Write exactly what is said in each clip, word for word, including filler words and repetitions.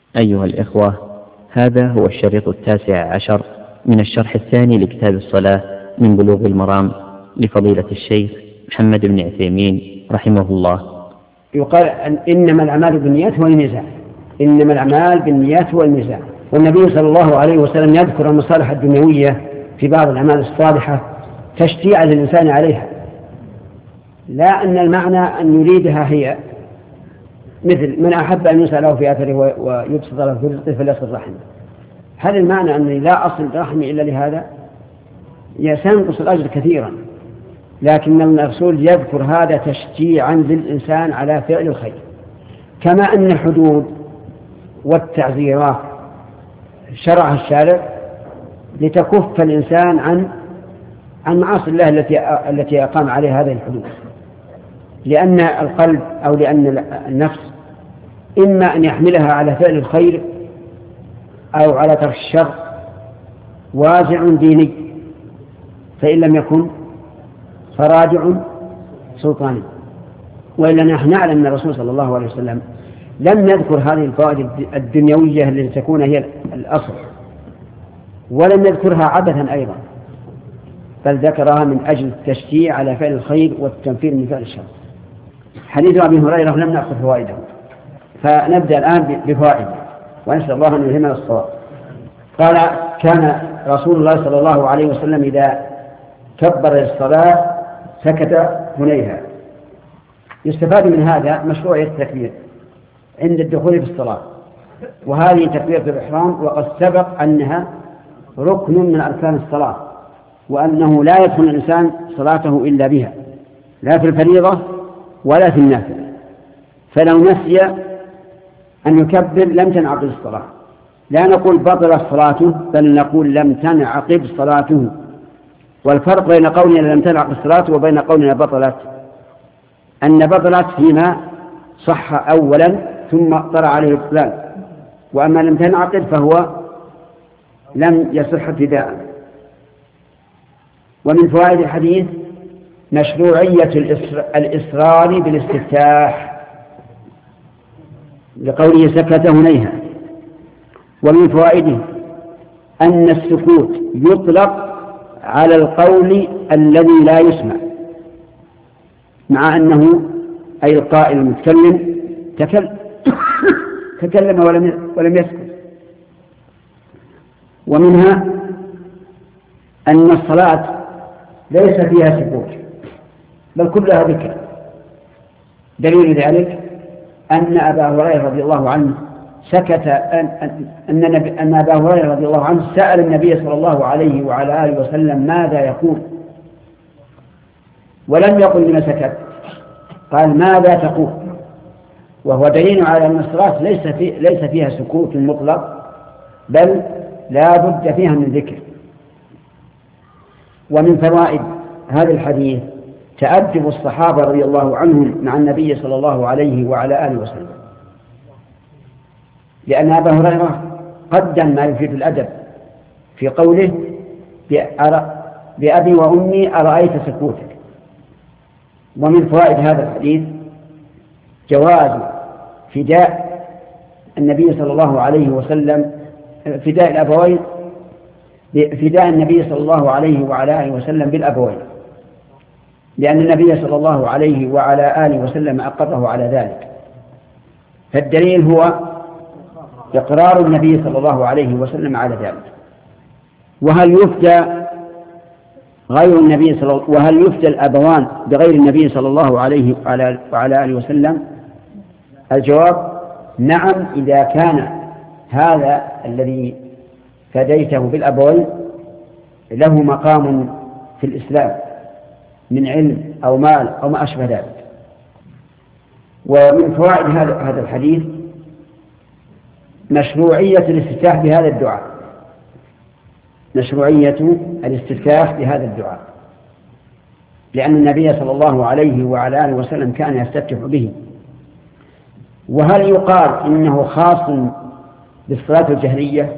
أيها الإخوة، هذا هو الشريط التاسع عشر من الشرح الثاني لكتاب الصلاة من بلوغ المرام لفضيلة الشيخ محمد بن عثيمين رحمه الله. يقال أن إنما الأعمال بالنيات والميزان، إنما الأعمال بالنيات والميزان. والنبي صلى الله عليه وسلم يذكر المصالح الدنيوية في بعض الأعمال الصالحة تشجيعا للإنسان عليها، لا أن المعنى أن يريدها هي، مثل من أحب أن يسأله في أثره ويبسط له في رزقه فليصل رحمه. هل المعنى أنني لا أصل رحمي إلا لهذا؟ سينقص الأجر كثيرا، لكن الرسول يذكر هذا تشجيعا للإنسان على فعل الخير، كما أن الحدود والتعزيرات شرعها الشارع لتكف الإنسان عن عن معاصي الله التي التي أقام عليها هذه الحدود، لأن القلب أو لأن النفس إما أن يحملها على فعل الخير أو على ترك الشر وازع ديني، فإن لم يكن فراجع سلطاني. وإلا نحن نعلم أن الرسول صلى الله عليه وسلم لم يذكر هذه الفوائد الدنيوية التي تكون هي الأصل، ولم يذكرها عبثا أيضا، بل ذكرها من أجل التشجيع على فعل الخير والتنفير من فعل الشر. حديث أبي هريرة لم نأخذ فوائده، فنبدأ الآن بفوائده ونسأل الله أن يلهمنا الصواب. قال: كان رسول الله صلى الله عليه وسلم إذا كبر الصلاة سكت هنيها. يستفاد من هذا مشروعية التكبير عند الدخول في الصلاة، وهذه تكبيرة الإحرام وقد سبق أنها ركن من أركان الصلاة، وأنه لا يدخل الإنسان صلاته إلا بها، لا في الفريضة ولا في النافلة. فلو نسي أن يكبر لم تنعقد الصلاة، لا نقول بطلت صلاته، بل نقول لم تنعقد صلاته. والفرق بين قولنا لم تنعقد الصلاة وبين قولنا بطلت أن بطلت فيما صح أولا ثم طرأ عليه البطلان، وأما لم تنعقد فهو لم يصح ابتداء. ومن فوائد الحديث مشروعية الإصرار بالاستفتاح لقوله سكت هنيها. ومن فوائده أن السكوت يطلق على القول الذي لا يسمع، مع أنه أي القائل المتكلم تكلم ولم ولم يسكت. ومنها أن الصلاة ليس فيها سكوت بل كلها ذكر. دليل ذلك أن أبا هريرة رضي الله عنه سكت أن أن أن أبا هريرة رضي الله عنه سأل النبي صلى الله عليه وعلى آله وسلم ماذا يقول، ولم يقل لما سكت، قال ماذا تقول، وهو دليل على أن الصلاة ليس في ليس فيها سكوت مطلق، بل لا بد فيها من ذكر. ومن فوائد هذا الحديث تأدب الصحابة رضي الله عنهم مع النبي صلى الله عليه وعلى آله وسلم، لأن أبا هريرة قدم ما يفيد الأدب في قوله بأبي وأمي أرأيت سكوتك. ومن فوائد هذا الحديث جواز فداء النبي صلى الله عليه وسلم فداء الأبوين فداء النبي صلى الله عليه وعلى آله وسلم بالأبوين، لأن النبي صلى الله عليه وعلى آله وسلم أقره على ذلك. فالدليل هو إقرار النبي صلى الله عليه وسلم على ذلك. وهل يفدى غير النبي صلى الله وهل يفدى الأبوان بغير النبي صلى الله عليه وعلى آله وسلم؟ الجواب نعم، إذا كان هذا الذي فديته بالأبوين له مقام في الإسلام من علم أو مال أو ما أشبه ذلك. ومن فوائد هذا الحديث مشروعية الاستفتاح بهذا الدعاء مشروعية الاستفتاح بهذا الدعاء لأن النبي صلى الله عليه وعلى آله وسلم كان يستفتح به. وهل يقال إنه خاص بالصلاة الجهرية،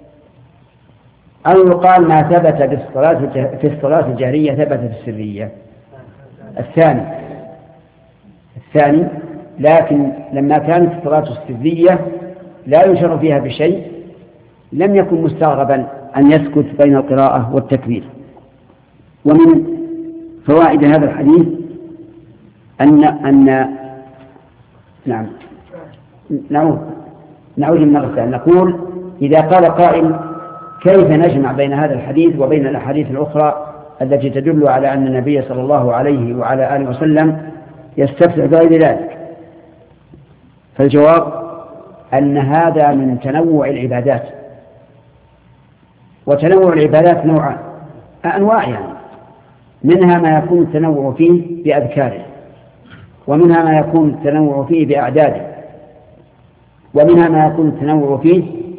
أو يقال ما ثبت بالصلاة في الصلاة الجهرية ثبت في السرية؟ الثاني الثاني لكن لما كانت الصلاة السرية لا يشر فيها بشيء لم يكن مستغربا أن يسكت بين القراءة والتكبير. ومن فوائد هذا الحديث أن أن نعم نعود نعود مرة ثانية نقول إذا قال قائل كيف نجمع بين هذا الحديث وبين الأحاديث الأخرى التي تدل على أن النبي صلى الله عليه وعلى آله وسلم يستفتح بغير ذلك؟ فالجواب أن هذا من تنوع العبادات، وتنوع العبادات نوعان أنواع يعني، منها ما يكون التنوع فيه بأذكاره، ومنها ما يكون التنوع فيه بأعداده، ومنها ما يكون التنوع فيه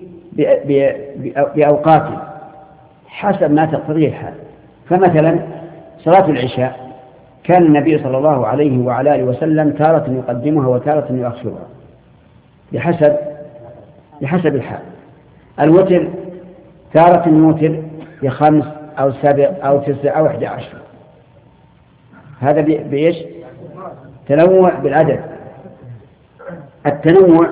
بأوقاته حسب ما تقتضيه الحال. فمثلا صلاة العشاء كان النبي صلى الله عليه وعلى آله وسلم تارة يقدمها وتارة يؤخرها بحسب بحسب الحال. الوتر تارة يوتر بخمس أو سبع أو تسع أو أحد عشر، هذا بإيش؟ تنوع بالعدد. التنوع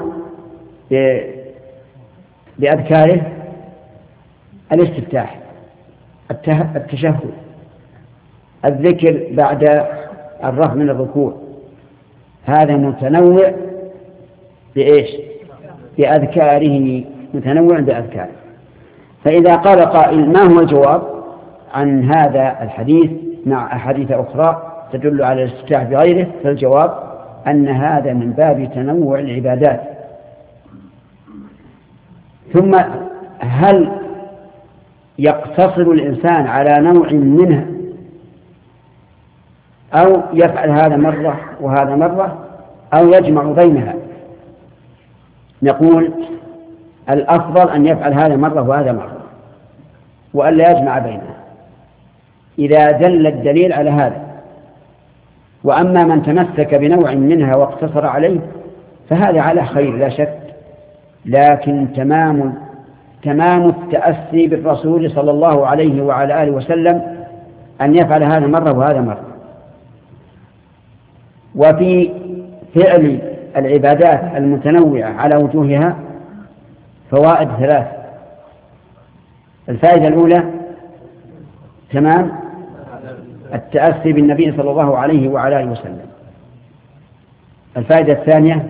بأذكاره الاستفتاح، التشهد، الذكر بعد الرفع من الركوع، هذا متنوع بإيش؟ بأذكاره، متنوع بأذكاره. فإذا قال قائل ما هو الجواب عن هذا الحديث مع أحاديث أخرى تدل على الاستفتاح بغيره؟ فالجواب أن هذا من باب تنوع العبادات. ثم هل يقتصر الإنسان على نوع منها أو يفعل هذا مرة وهذا مرة أو يجمع بينها؟ نقول الأفضل أن يفعل هذا مرة وهذا مرة، وأن لا يجمع بينها إذا دل الدليل على هذا. وأما من تمسك بنوع منها واقتصر عليه فهذا على خير لا شك، لكن تمام تمام التأسي بالرسول صلى الله عليه وعلى آله وسلم أن يفعل هذا مرة وهذا مرة. وفي فعل العبادات المتنوعة على وجوهها فوائد ثلاث. الفائدة الأولى تمام التأسي بالنبي صلى الله عليه وعلى آله وسلم. الفائدة الثانية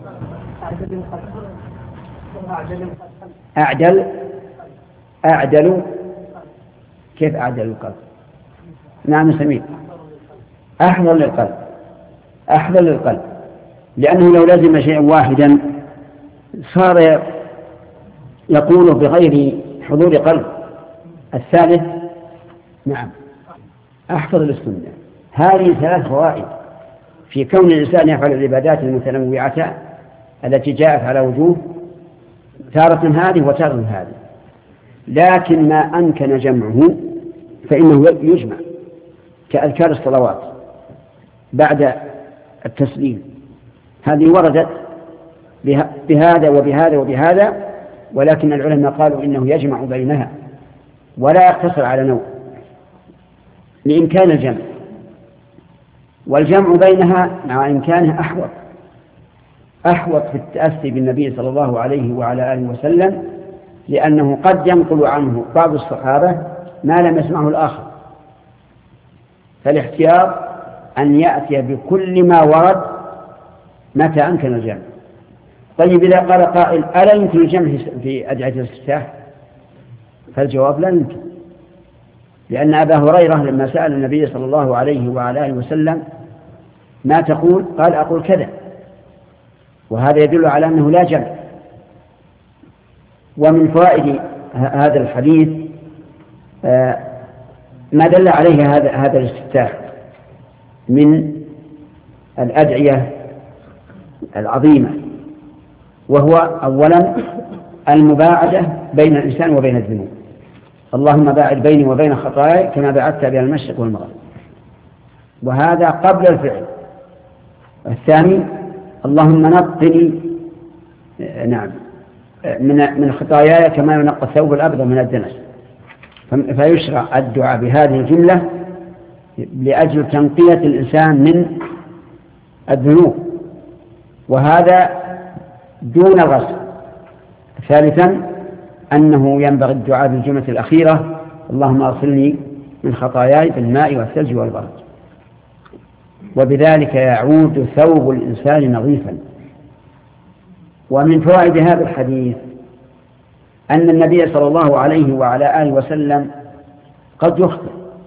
أعدل أعدل كيف أعدل القلب؟ نعم سميع، أحضر للقلب، أحضر للقلب، لأنه لو لزم شيئا واحدا صار يقول بغير حضور قلب. الثالث نعم أحفظ للسنة. هذه ثلاث فوائد في كون الإنسان يفعل العبادات المتنوعة التي جاءت على وجوه، تارة هذه وتارة هذه. لكن ما أمكن جمعه فإنه يجمع، كأذكار الصلوات بعد التسليم، هذه وردت بهذا وبهذا وبهذا، ولكن العلماء قالوا إنه يجمع بينها ولا يقتصر على نوع لإمكان الجمع، والجمع بينها مع إمكانها أحوط أحوط في التأسي بالنبي صلى الله عليه وعلى آله وسلم، لأنه قد ينقل عنه بعض الصحابة ما لم يسمعه الآخر، فالاحتياط أن يأتي بكل ما ورد متى أمكن الجمع. طيب إذا قال قائل ألا يمكن الجمع في أدعية الاستفتاح؟ فالجواب لا يمكن، لأن أبا هريرة لما سأل النبي صلى الله عليه وعلى آله وسلم ما تقول؟ قال أقول كذا، وهذا يدل على أنه لا جمع. ومن فوائد هذا الحديث ما دل عليه هذا هذا الاستفتاح من الأدعية العظيمة، وهو أولا المباعدة بين الإنسان وبين الذنوب. اللهم باعد بيني وبين خطاياي كما باعدت بين المشرق والمغرب، وهذا قبل الفعل. الثاني اللهم نقني نعم من من خطاياي كما ينقى الثوب الأبيض من الدنس. فيشرع الدعاء بهذه الجملة لأجل تنقية الإنسان من الذنوب، وهذا دون الغسل، ثالثا أنه ينبغي الدعاء بالجملة الأخيرة: اللهم اغسلني من خطاياي بالماء والثلج والبرد. وبذلك يعود ثوب الإنسان نظيفا. ومن فوائد هذا الحديث أن النبي صلى الله عليه وعلى آله وسلم قد يخطئ،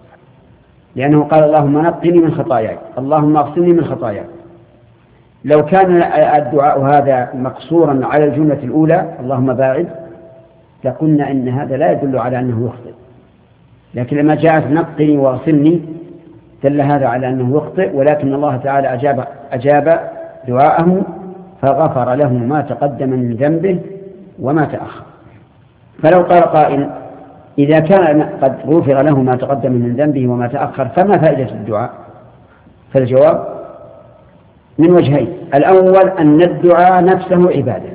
لأنه قال: اللهم نقني من خطاياي، اللهم اغسلني من خطاياي. لو كان الدعاء هذا مقصورا على الجملة الأولى اللهم باعد، لقلنا إن هذا لا يدل على أنه يخطئ، لكن لما جاءت نقني واغسلني دل هذا على أنه يخطئ، ولكن الله تعالى أجاب, أجاب دعاءه فغفر له ما تقدم من ذنبه وما تأخر. فلو قال قائل: إذا كان قد غفر له ما تقدم من ذنبه وما تأخر فما فائدة الدعاء؟ فالجواب من وجهين: الأول أن الدعاء نفسه عبادة،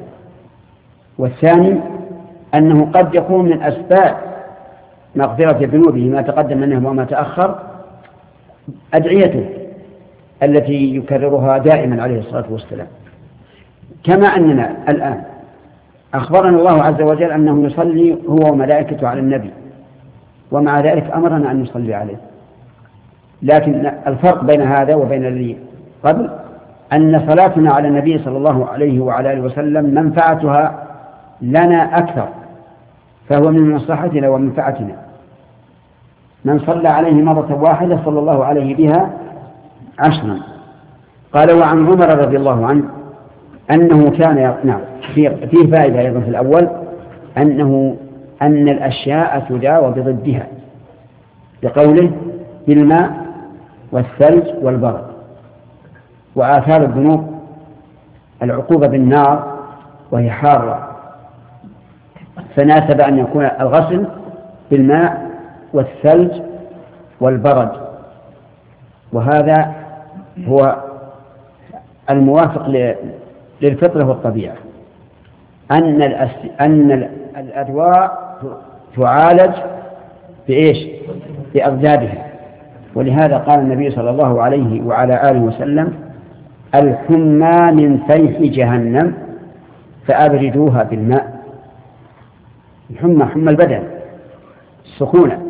والثاني أنه قد يكون من أسباب مغفرة ذنوبه ما تقدم منه وما تأخر أدعيته التي يكررها دائما عليه الصلاة والسلام. كما أننا الآن أخبرنا الله عز وجل أنه يصلي هو وملائكته على النبي، ومع ذلك أمرنا أن نصلي عليه. لكن الفرق بين هذا وبين الذي قبل أن صلاتنا على النبي صلى الله عليه وعلى آله وسلم منفعتها لنا أكثر، فهو من مصلحتنا ومنفعتنا. من صلى عليه مرة واحدة صلى الله عليه بها عشرا. قال: وعن عمر رضي الله عنه أنه كان نعم فيه فائدة أيضا في الأول، أنه أن الأشياء تداوى بضدها، بقوله بالماء والثلج والبرد. وآثار الذنوب العقوبة بالنار وهي حارة، فناسب أن يكون الغسل بالماء والثلج والبرد، وهذا هو الموافق للفطرة والطبيعة، أن أن الأدواء تعالج بإيش؟ بأضدادها. ولهذا قال النبي صلى الله عليه وعلى آله وسلم: الحمى من فيح جهنم فأبردوها بالماء. الحمى حمى البدن السخونة،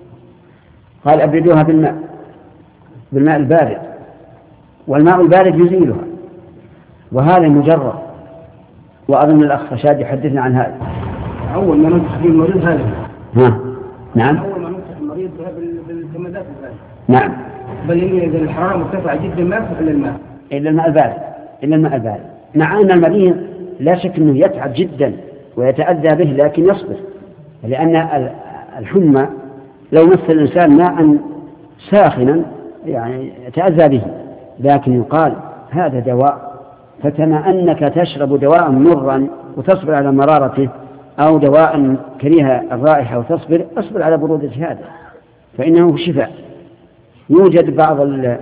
قال أبردوها بالماء، بالماء البارد، والماء البارد يزيلها، وهذا مجرد. وأظن الأخ رشاد يحدثنا عن هذا. أول ما ننصح به المريض هذا. ها نعم. أول ما ننصح المريض بالكمادات الباردة. نعم. بل إن إذا الحرارة مرتفعة جدا ما يصح إلا الماء. إلا الماء البارد. إلا الماء البارد. مع أن المريض لا شك أنه يتعب جدا ويتأذى به، لكن يصبر، لأن الحمى لو مس الإنسان ماء ساخنا يعني يتأذى به، لكن يقال هذا دواء، فكما أنك تشرب دواء مرا وتصبر على مرارته، أو دواء كريه الرائحة وتصبر، أصبر على برودة هذا، فإنه شفاء. يوجد بعض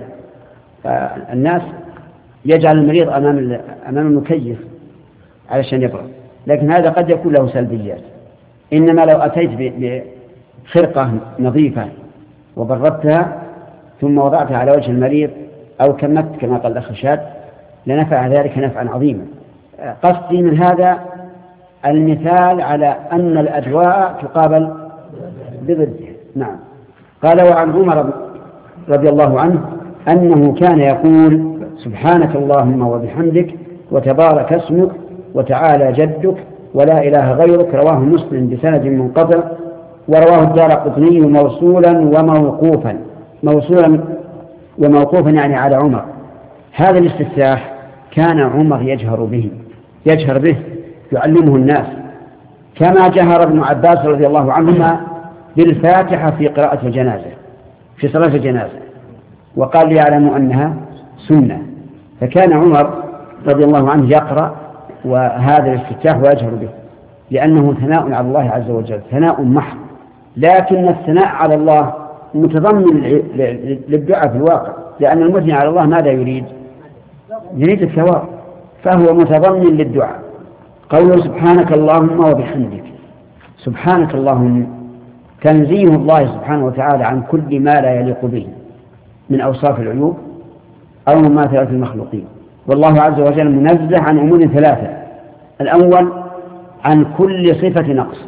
الناس يجعل المريض أمام أمام المكيف علشان يبرد، لكن هذا قد يكون له سلبيات. إنما لو أتيت بخرقة نظيفة وبردتها ثم وضعتها على وجه المريض أو كمت كما قال الأخ رشاد لنفع ذلك نفعا عظيما. قصدي من هذا المثال على أن الأدواء تقابل بضدها. نعم. قال: وعن عمر رضي الله عنه أنه كان يقول: سبحانك اللهم وبحمدك وتبارك اسمك وتعالى جدك ولا إله غيرك. رواه مسلم بسند منقطع، ورواه الدارقطني موصولا وموقوفا. موصولا وموقوفا يعني على عمر. هذا الاستفتاح كان عمر يجهر به يجهر به يعلمه الناس، كما جهر ابن عباس رضي الله عنهما بالفاتحة في قراءة الجنازة في صلاة الجنازة، وقال ليعلموا أنها سنة. فكان عمر رضي الله عنه يقرأ وهذا الاستفتاح ويجهر به، لأنه ثناء على الله عز وجل، ثناء محض. لكن الثناء على الله متضمن للدعاء في الواقع، لأن المثني على الله ماذا يريد؟ يريد الثواب، فهو متضمن للدعاء. قوله سبحانك اللهم وبحمدك، سبحانك اللهم تنزيه الله سبحانه وتعالى عن كل ما لا يليق به من أوصاف العيوب أو مماثلة المخلوقين، والله عز وجل منزه عن أمور ثلاثة: الأول عن كل صفة نقص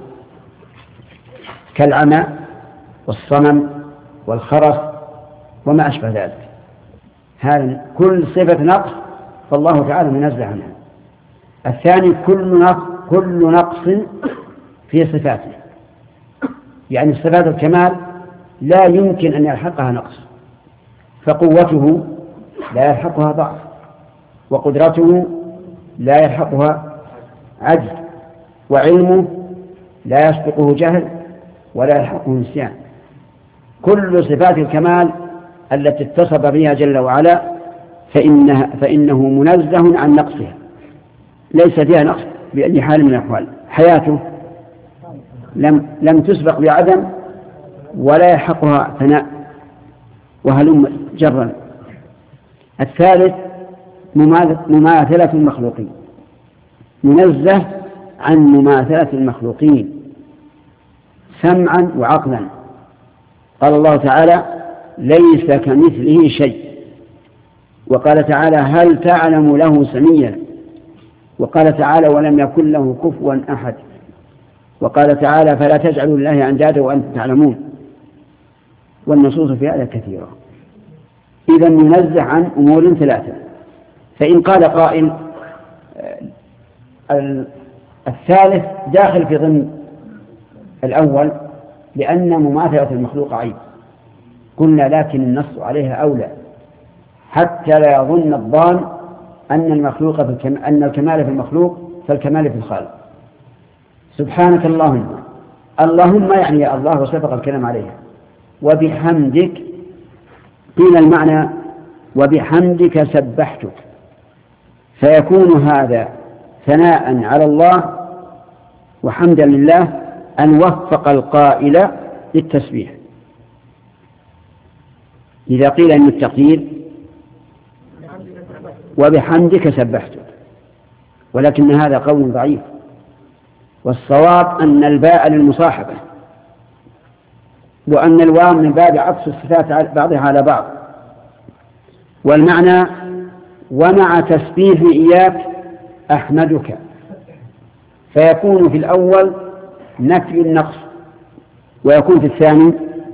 كالعمى والصمم والخرس وما أشبه ذلك. هذا كل صفة نقص فالله تعالى منزه عنها. الثاني كل نقص, كل نقص في صفاته، يعني صفات الكمال لا يمكن أن يلحقها نقص، فقوته لا يلحقها ضعف، وقدرته لا يلحقها عجز، وعلمه لا يسبقه جهل ولا يلحقه نسيان. كل صفات الكمال التي اتصف بها جل وعلا فإنها فإنه منزه عن نقصها، ليس فيها نقص بأي حال من الأحوال. حياته لم, لم تسبق بعدم ولا يلحقها ثناء وهلم جرا. الثالث مماثلة المخلوقين، منزه عن مماثلة المخلوقين سمعا وعقلا. قال الله تعالى ليس كمثله شيء، وقال تعالى هل تعلم له سميا، وقال تعالى ولم يكن له كفوا أحد، وقال تعالى فلا تجعلوا لله أندادا وأنتم تعلمون. والنصوص في هذا كثيرة. إذا ينزه عن أمور ثلاثة. فإن قال قائل الثالث داخل في ضمن الأول لأن مماثلة المخلوق عيب، قلنا لكن النص عليها أولى حتى لا يظن الظان أن المخلوق في الكم... أن الكمال في المخلوق فالكمال في الخالق. سبحانك اللهم، اللهم يعني يا الله وسبق الكلام عليها، وبحمدك قيل المعنى وبحمدك سبحتك، فيكون هذا ثناء على الله وحمدا لله أن وفق القائل للتسبيح. إذا قيل أن التقدير وبحمدك سبحتك، ولكن هذا قول ضعيف، والصواب أن الباء للمصاحبة، وأن الواو من باب عطف الصفات بعضها على بعض، والمعنى ومع تسبيح إياك أحمدك، فيكون في الأول نفي النقص، ويكون في الثاني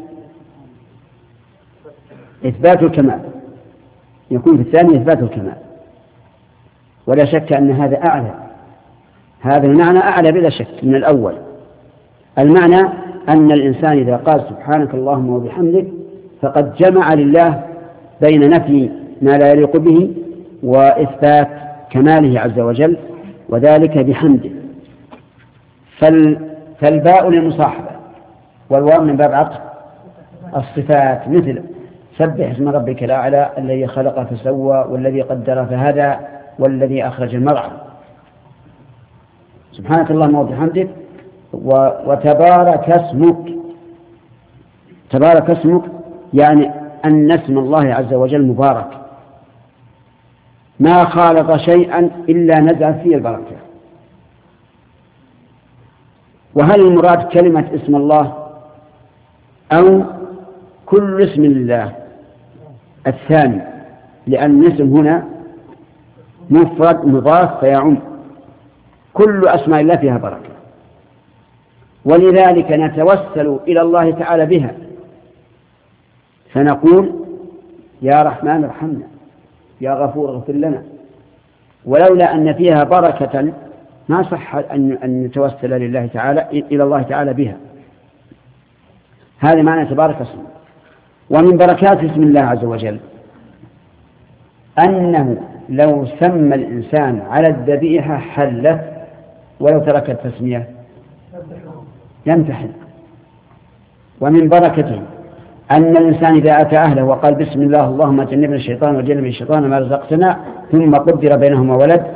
إثبات الكمال، يكون في الثاني إثبات الكمال. ولا شك أن هذا أعلى، هذا المعنى أعلى بلا شك من الأول. المعنى أن الإنسان إذا قال سبحانك اللهم وبحمدك فقد جمع لله بين نفي ما لا يليق به وإثبات كماله عز وجل، وذلك بحمده. فالباء للمصاحبة والواو من باب عطف الصفات، مثل سبح اسم ربك الأعلى الذي خلق فسوى والذي قدر فهدى والذي أخرج المرعى. سبحانك اللهم وبحمدك وتبارك اسمك، تبارك اسمك يعني أن اسم الله عز وجل مبارك ما خالط شيئا إلا نزع فيه البركة. وهل المراد كلمة اسم الله أو كل اسم لله؟ الثاني، لأن الاسم هنا مفرد مضاف فيعم، كل أسماء الله فيها بركة، ولذلك نتوسل إلى الله تعالى بها فنقول يا رحمن ارحمنا، يا غفور اغفر لنا، ولولا أن فيها بركة ما صح أن نتوسل لله تعالى إلى الله تعالى بها. هذا معنى تبارك اسمه. ومن بركات اسم الله عز وجل أنه لو سمى الإنسان على الذبيحة حلت، ولو ترك التسمية لم تحل. ومن بركته أن الإنسان إذا أتى أهله وقال بسم الله اللهم جنبنا الشيطان وجنب الشيطان ما رزقتنا ثم قدر بينهما ولد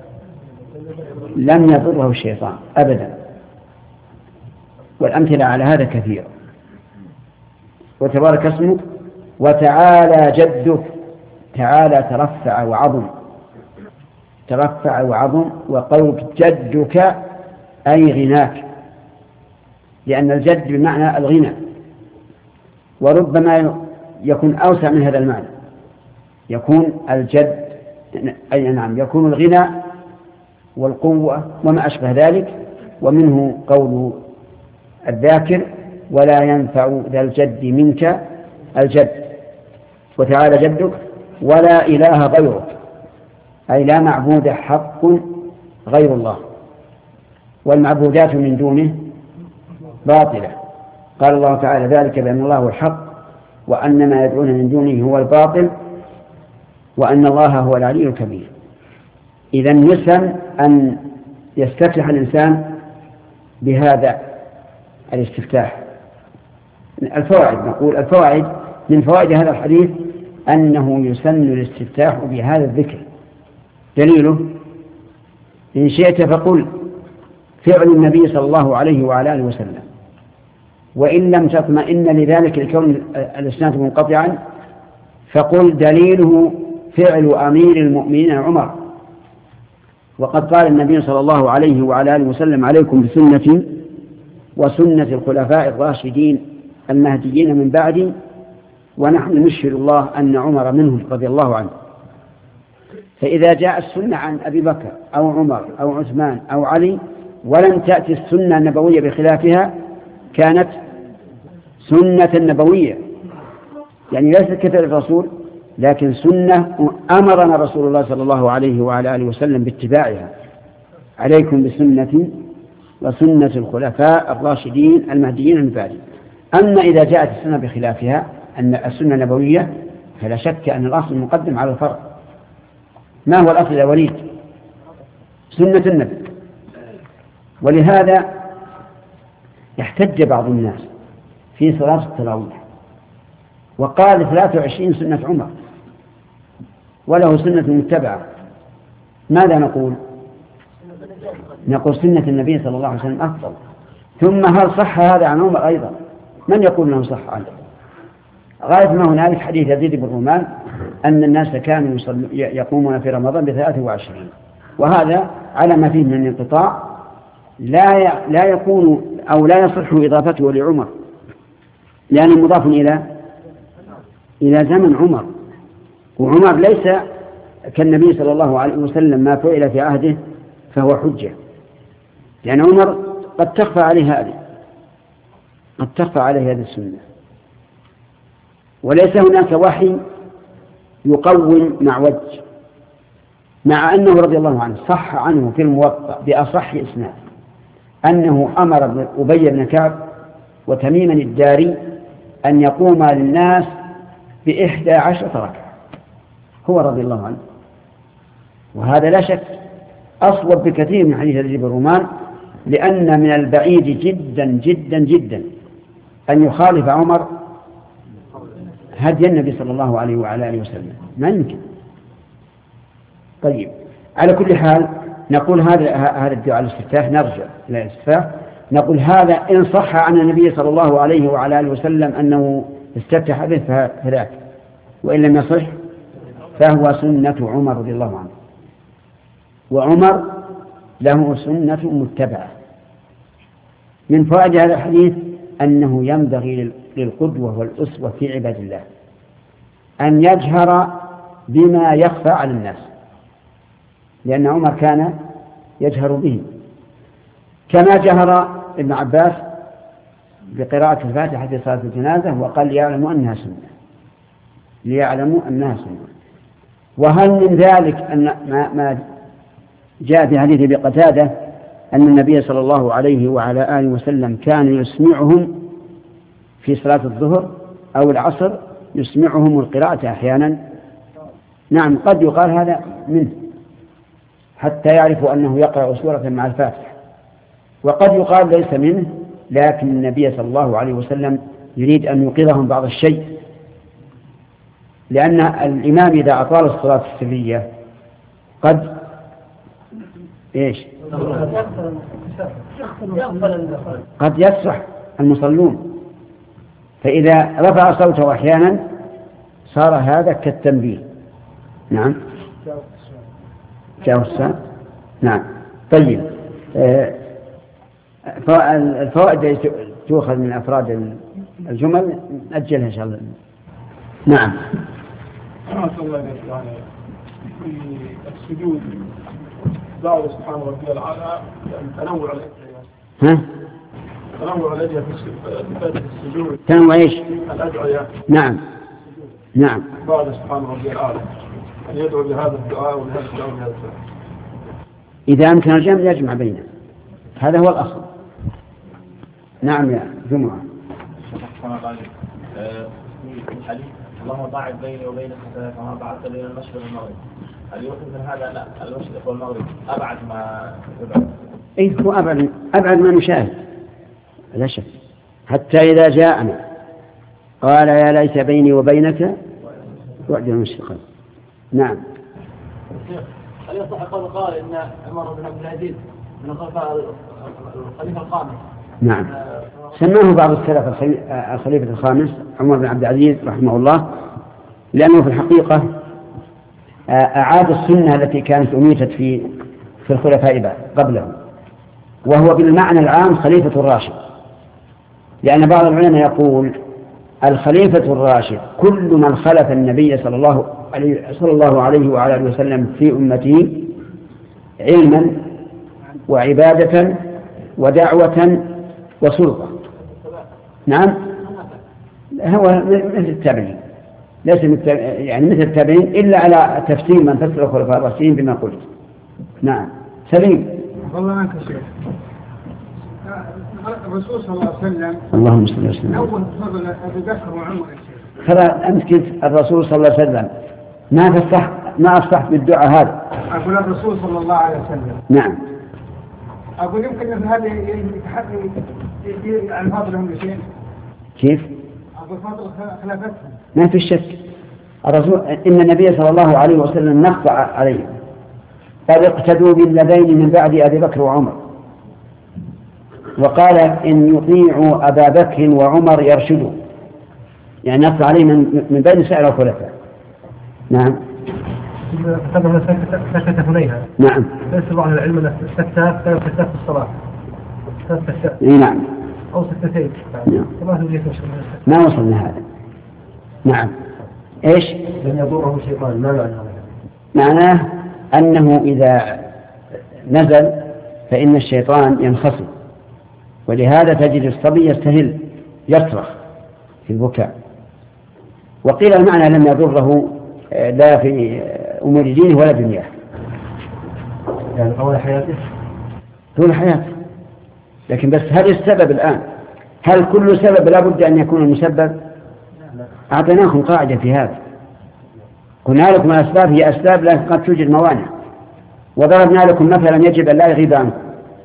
لم يضره الشيطان أبدا. والأمثلة على هذا كثير. وتبارك اسمك وتعالى جدك، تعالى ترفع وعظم، ترفع وعظم، وقولك جدك أي غناك، لأن الجد بمعنى الغنى، وربما يكون أوسع من هذا المعنى، يكون الجد أي نعم يكون الغنى والقوة وما أشبه ذلك، ومنه قول الذاكر ولا ينفع ذا الجد منك الجد، وتعالى جدك ولا إله غيرك، أي لا معبود حق غير الله، والمعبودات من دونه باطلة. قال الله تعالى ذلك بأن الله هو الحق وأن ما يدعون من دونه هو الباطل وأن الله هو العلي الكبير. إذن يسلم أن يستفتح الإنسان بهذا الاستفتاح. الفوائد، نقول الفوائد من فوائد هذا الحديث أنه يسن الاستفتاح بهذا الذكر. دليله إن شئت فقل فعل النبي صلى الله عليه وعلى آله وسلم، وإن لم تطمئن لذلك الكون الإسناد منقطعا فقل دليله فعل أمير المؤمنين عمر. وقد قال النبي صلى الله عليه وعلى آله وسلم عليكم بسنتي وسنة الخلفاء الراشدين المهديين من بعدي، ونحن نشهد الله أن عمر منهم رضي الله عنه. فإذا جاء السنة عن أبي بكر أو عمر أو عثمان أو علي ولم تأتي السنة النبوية بخلافها كانت سنة نبوية، يعني ليست كفعل الرسول لكن سنة أمرنا رسول الله صلى الله عليه وعلى آله وسلم باتباعها. عليكم بسنتي وسنة الخلفاء الراشدين المهديين من بعدي. أما إذا جاءت السنة بخلافها أن السنة النبوية فلا شك أن الأصل مقدم على الفرع. ما هو الأصل يا وليد؟ سنة النبي. ولهذا يحتج بعض الناس في صلاة التراويح وقال ثلاثة وعشرين سنة عمر وله سنة متبعة. ماذا نقول؟ نقول سنة النبي صلى الله عليه وسلم أفضل. ثم هل صح هذا عن عمر أيضا؟ من يقول أنه صح عنه؟ غاية ما هنالك حديث يزيد بن رومان أن الناس كانوا يقومون في رمضان بثلاثة وعشرين، وهذا على ما فيه من انقطاع لا لا يكون أو لا يصح إضافته لعمر، لأنه مضاف إلى إلى زمن عمر، وعمر ليس كالنبي صلى الله عليه وسلم ما فعل في عهده فهو حجة، لأن عمر قد تخفى عليه هذه قد تخفى عليه هذه السنة، وليس هناك وحي يقوم مع وجه، مع أنه رضي الله عنه صح عنه في الموطأ بأصح إسناد أنه أمر أبي بن كعب وتميما الداري أن يقوم للناس بإحدى عشرة ركعة هو رضي الله عنه. وهذا لا شك أصوب بكثير من حديث يزيد بن رومان، لأن من البعيد جدا جدا جدا أن يخالف عمر هدي النبي صلى الله عليه وعلى آله وسلم، ما يمكن. طيب، على كل حال نقول هذا هذا الدعاء الاستفتاح، نرجع إلى الاستفتاح نقول هذا إن صح عن النبي صلى الله عليه وعلى آله وسلم أنه استفتح به فذاك، وإن لم يصح فهو سنة عمر رضي الله عنه، وعمر له سنة متبعة. من فوائد هذا الحديث أنه ينبغي للقدوة والأسوة في عباد الله أن يجهر بما يخفى على الناس، لأن عمر كان يجهر به، كما جهر ابن عباس بقراءة الفاتحة في صلاة الجنازة وقال ليعلموا أنها سنة ليعلموا أنها سنة. وهل من ذلك أن ما جاء في حديث أبي قتادة أن النبي صلى الله عليه وعلى آله وسلم كان يسمعهم في صلاة الظهر أو العصر، يسمعهم القراءة أحيانا؟ نعم، قد يقال هذا منه حتى يعرفوا أنه يقرأ سورة مع الفاتحة، وقد يقال ليس منه، لكن النبي صلى الله عليه وسلم يريد أن يوقظهم بعض الشيء، لأن الإمام إذا أطال الصلاة السرية قد إيش قد يسرح المصلون، فإذا رفع صوته أحيانا صار هذا كالتنبيه. نعم، جاء الساعة. نعم. طيب، الفوائد تؤخذ من أفراد الجمل نأجلها إن شاء الله. نعم. في السجود دعوة سبحانه وتعالى تنوع الأسئلة ها؟ تنوع الأدعية في السجود. تنوع إيش؟ الأدعية. نعم نعم. قال سبحانه ربي الأعلى أن يدعو بهذا الدعاء وبهذا الدعاء وبهذا الدعاء. إذا أمكن الجمع يجمع بينه، هذا هو الأصل. نعم يا جمعة. في الحديث اللهم باعد بيني وبين خطاياي كما بعدت بين المشرق والمغرب، هل يؤخذ من هذا لا المشرق والمغرب أبعد ما يبعد؟ إيه هو أبعد أبعد ما نشاهد لا شك، حتى إذا جاءنا قال يا ليت بيني وبينك بعد المشرقين. نعم. هل يصح قول قال إن عمر بن عبد العزيز من الخلفاء الخليفة الخامس؟ نعم، سماه بعض السلف الخليفة الخامس عمر بن عبد العزيز رحمه الله، لأنه في الحقيقة أعاد السنة التي كانت أميتت في في الخلفاء قبله، وهو بالمعنى العام خليفة الراشد، لأن بعض العلماء يقول الخليفة الراشد كل من خلف النبي صلى الله عليه صلى الله عليه وعلى اله وسلم في أمته علما وعبادة ودعوة وسلطة. نعم، هو مثل التابعين، ليس يعني مثل التابعين إلا على تفسير من فسر الخلفاء الراشدين بما قلت. نعم. سليم. والله عنك شيخ. الرسول صلى الله عليه وسلم اللهم صل وسلم أول فضل أبي بكر وعمر. خلاص أنت قلت الرسول صلى الله عليه وسلم، ما تصح ما أصح بالدعاء هذا. أقول الرسول صلى الله عليه وسلم. نعم. أقول يمكن أن هذا يتحقق عن فضلهم بشيء. كيف؟ أقول فضل خلافتهم. ما في شك. الرسول إن النبي صلى الله عليه وسلم نص عليه قال اقتدوا بالذين من بعد أبي بكر وعمر، وقال إن يطيعوا أبا بكر وعمر يرشدوا، يعني نص عليه من, من بين سائر الخلفاء. نعم. طبعا سكتة هنيها. نعم. ليس بعض العلم أن السكتة كانت سكتة في الصلاة. سكتة. نعم. أو سكتتين. نعم. ما وصلنا هذا. نعم. إيش؟ لن يضره شيطان، ما معنى هذا؟ معناه أنه إذا نزل فإن الشيطان ينخصم، ولهذا تجد الصبي يستهل يصرخ في البكاء. وقيل المعنى لم يضره لا في أمور دينه ولا دنياه، يعني طول حياته طول حياته. لكن بس هل السبب الآن هل كل سبب لا بد أن يكون المسبب؟ أعطيناكم قاعدة في هذا، قلنا لكم الأسباب هي أسباب لكن قد توجد موانع، وضربنا لكم مثلا يجب أن لا يغيب عنكم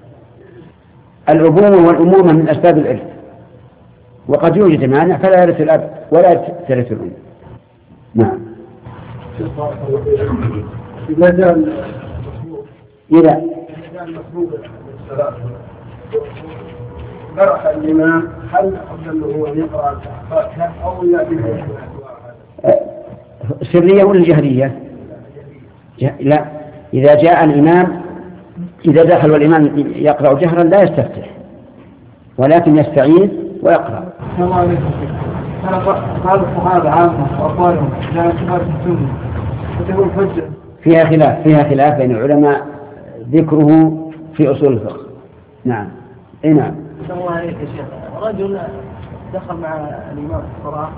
الأبوة والأمومة من أسباب الإرث، وقد يوجد مانع فلا يرث الأب ولا ترث الأم. نعم. إذا جاء إذا المسبوق قرأ الإمام هل أفضل له أن يقرأ الفاتحة أو يأتي سرية ولا جهرية؟ لا، إذا جاء الإمام إذا دخل والإمام يقرأ جهرا لا يستفتح ولكن يستعيذ ويقرأ. السلام عليكم. قال الصحابة عامة وأقوالهم لا اتفاق السنة وتقول حجة. فيها خلاف فيها خلاف بين العلماء ذكره في أصول الفقه. نعم. إيه نعم. السلام عليكم يا شيخ. رجل دخل مع الإمام في الصلاة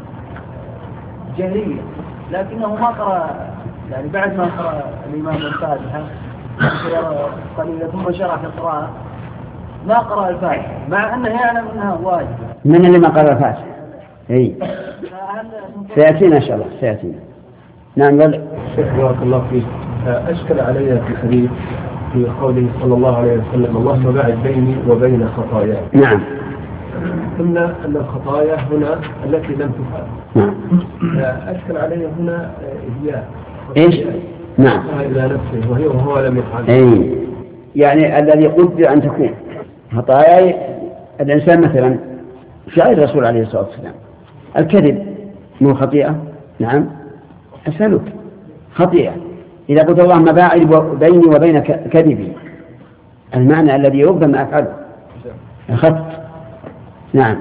جهرية لكنه ما قرأ، يعني بعد ما قرأ الإمام الفاتحة قليلا ثم شرع في القراءة ما قرأ الفاتحة مع أنه يعلم أنها واجبة. من اللي ما قرأ الفاتحة؟ إيه. سيأتينا إن شاء الله سيأتينا. نعم. شيخ بارك الله فيك، أشكل علي في الحديث في قوله صلى الله عليه وسلم اللهم باعد بيني وبين خطاياي. نعم. قلنا أن الخطايا هنا التي لم تفعل. نعم. أشكل علي هنا إهياء. إيش؟ نعم. إلى نفسه وهي وهو لم يفعل. أي يعني الذي قدر أن تكون خطاياي الإنسان مثلا شعر الرسول عليه الصلاة والسلام الكذب مو خطيئة؟ نعم. أسألك خطيئة إذا قلت اللهم باعد بيني وبين كذبي، المعنى الذي ربما أفعله أخذت. نعم.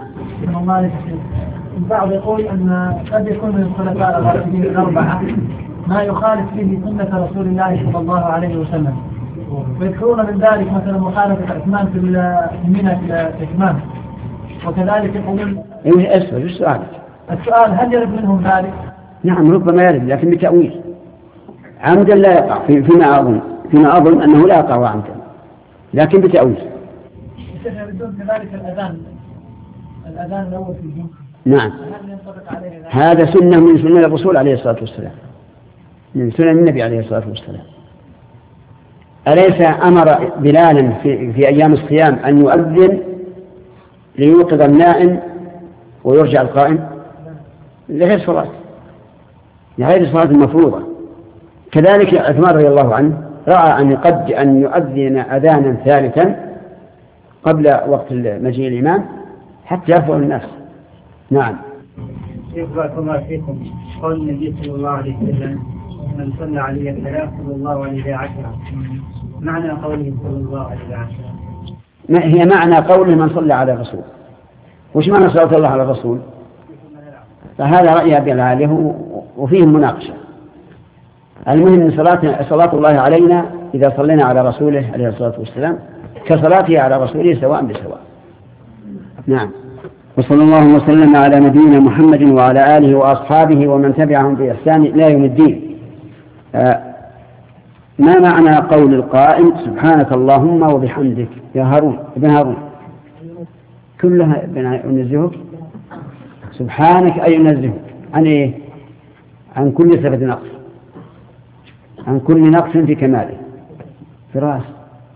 البعض يقول أن قد يكون من الخلفاء الراشدين الأربعة ما يخالف فيه سنة رسول الله صلى الله عليه وسلم، ويذكرون من ذلك مثلا مخالفة عثمان في منى في عثمان، وكذلك يقولون إيه أسفل السؤال السؤال هل يرد منهم ذلك؟ نعم ربما يرد لكن بتأويل، عمدا لا يقع في فيما أظن فيما أظن أنه لا يقع عمدا لكن بتأويل. يردون كذلك الأذان الأذان الأول في الجمعة. نعم هل ينطبق عليه ذلك؟ هذا سنة من سنة الرسول عليه الصلاة والسلام، من سنة النبي عليه الصلاة والسلام. أليس أمر بلالا في, في أيام الصيام أن يؤذن ليوقظ النائم ويرجع القائم لغير صلاة لغير الصلاة المفروضة؟ كذلك عثمان رضي الله عنه رأى أن يقد أن يؤذن أذانا ثالثا قبل وقت مجيء الإمام حتى يرفع الناس. نعم. بارك الله فيكم. قول النبي صلى الله عليه وسلم من صلى عليه ثلاث صلى الله عليه عشرة، معنى قوله صلى الله عليه عشرة ما هي معنى قول من صلى على الرسول؟ وش معنى صلاة الله على الرسول؟ فهذا رأي أبي العالي وفيه مناقشة. المهم صلاة صلاة الله علينا إذا صلينا على رسوله عليه الصلاة والسلام كصلاته على رسوله سواء بسواء. نعم. وصلى الله وسلم على نبينا محمد وعلى آله وأصحابه ومن تبعهم بإحسان إلى يوم الدين. آه ما معنى قول القائل سبحانك اللهم وبحمدك يا هارون ابن هارون؟ كلها ينزهك سبحانك أي ينزهك عن إيه؟ عن كل صفة نقص، عن كل نقص في كماله في رأس،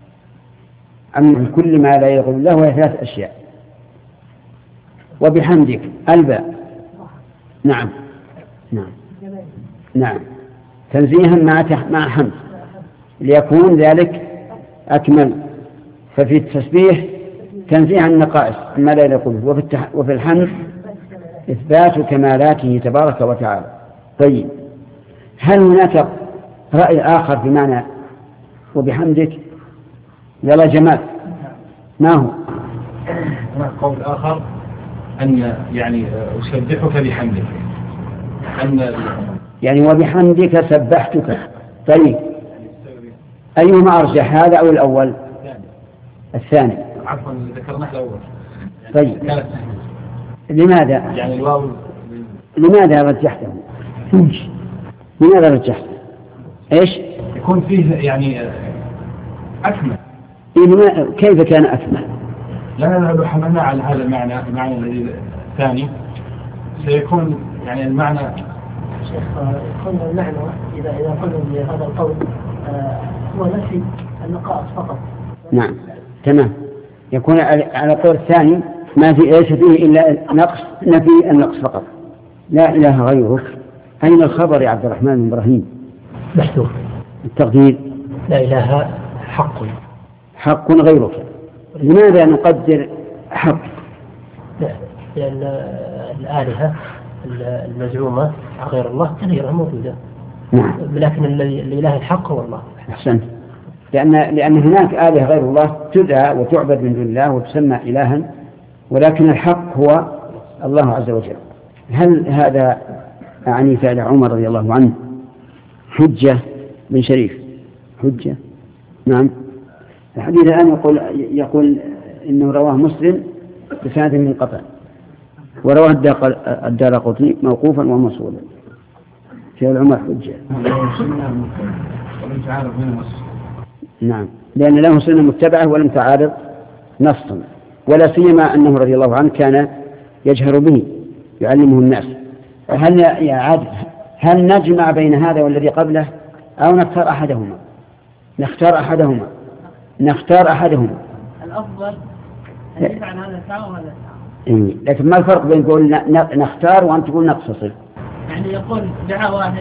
عن كل ما لا يقول له، وهي ثلاث أشياء. وبحمدك الباء. نعم نعم نعم تنزيها مع مع حمد ليكون ذلك أكمل. ففي التسبيح تنزيه عن النقائص ما لا يقول، وفي, التح... وفي الحمد إثبات كمالاته تبارك وتعالى. طيب هل هناك رأي آخر في معنى وبحمدك؟ يلا جمال ما هو؟ هناك قول آخر أن يعني أسبحك بحمدك، أن يعني وبحمدك سبحتك. طيب أيهما أرجح هذا أو الأول؟ الثاني. عفوا ذكرناه الأول. طيب لماذا يعني الواو لماذا رجحته؟ لماذا رجحته؟ إيش يكون فيه يعني أكمل؟ إيه كيف كان أكمل؟ لأننا لو حملنا على هذا المعنى المعنى الذي الثاني سيكون يعني المعنى شيخ يكون المعنى إذا إذا قلنا بهذا القول هو نفي النقائص فقط. نعم تمام. يكون على القول الثاني ما في ليس فيه إلا نقص، نفي النقص فقط. لا إله غيرك. أين الخبر يا عبد الرحمن بن إبراهيم؟ محذوف. التقدير لا إله حق حق غيرك. لماذا نقدر حق؟ لا لأن الآلهة المزعومة غير الله غيرها موجودة. نعم. لكن الإله الحق هو الله. أحسنت. لأن لأن هناك آلهة غير الله تدعى وتعبد من دون الله وتسمى إلها، ولكن الحق هو الله عز وجل. هل هذا أعني فعل عمر رضي الله عنه حجة بن شريف؟ حجة. نعم. الحديث الآن يقول يقول إنه رواه مسلم بسند منقطع، ورواه الدارقطني موقوفا وموصولا. فعل عمر حجة. نعم، لأن له سنة متبعة ولم تعارض نصا، ولا سيما أنه رضي الله عنه كان يجهر به يعلمه الناس. هل يا عاد هل نجمع بين هذا والذي قبله أو نختار أحدهما؟ نختار أحدهما نختار أحدهما الأفضل أن يجمع هذا ساعة وهذا ساعة. إيه. لكن ما الفرق بين قول نختار وأن تقول نقتصر؟ يعني يقول دعاء واحد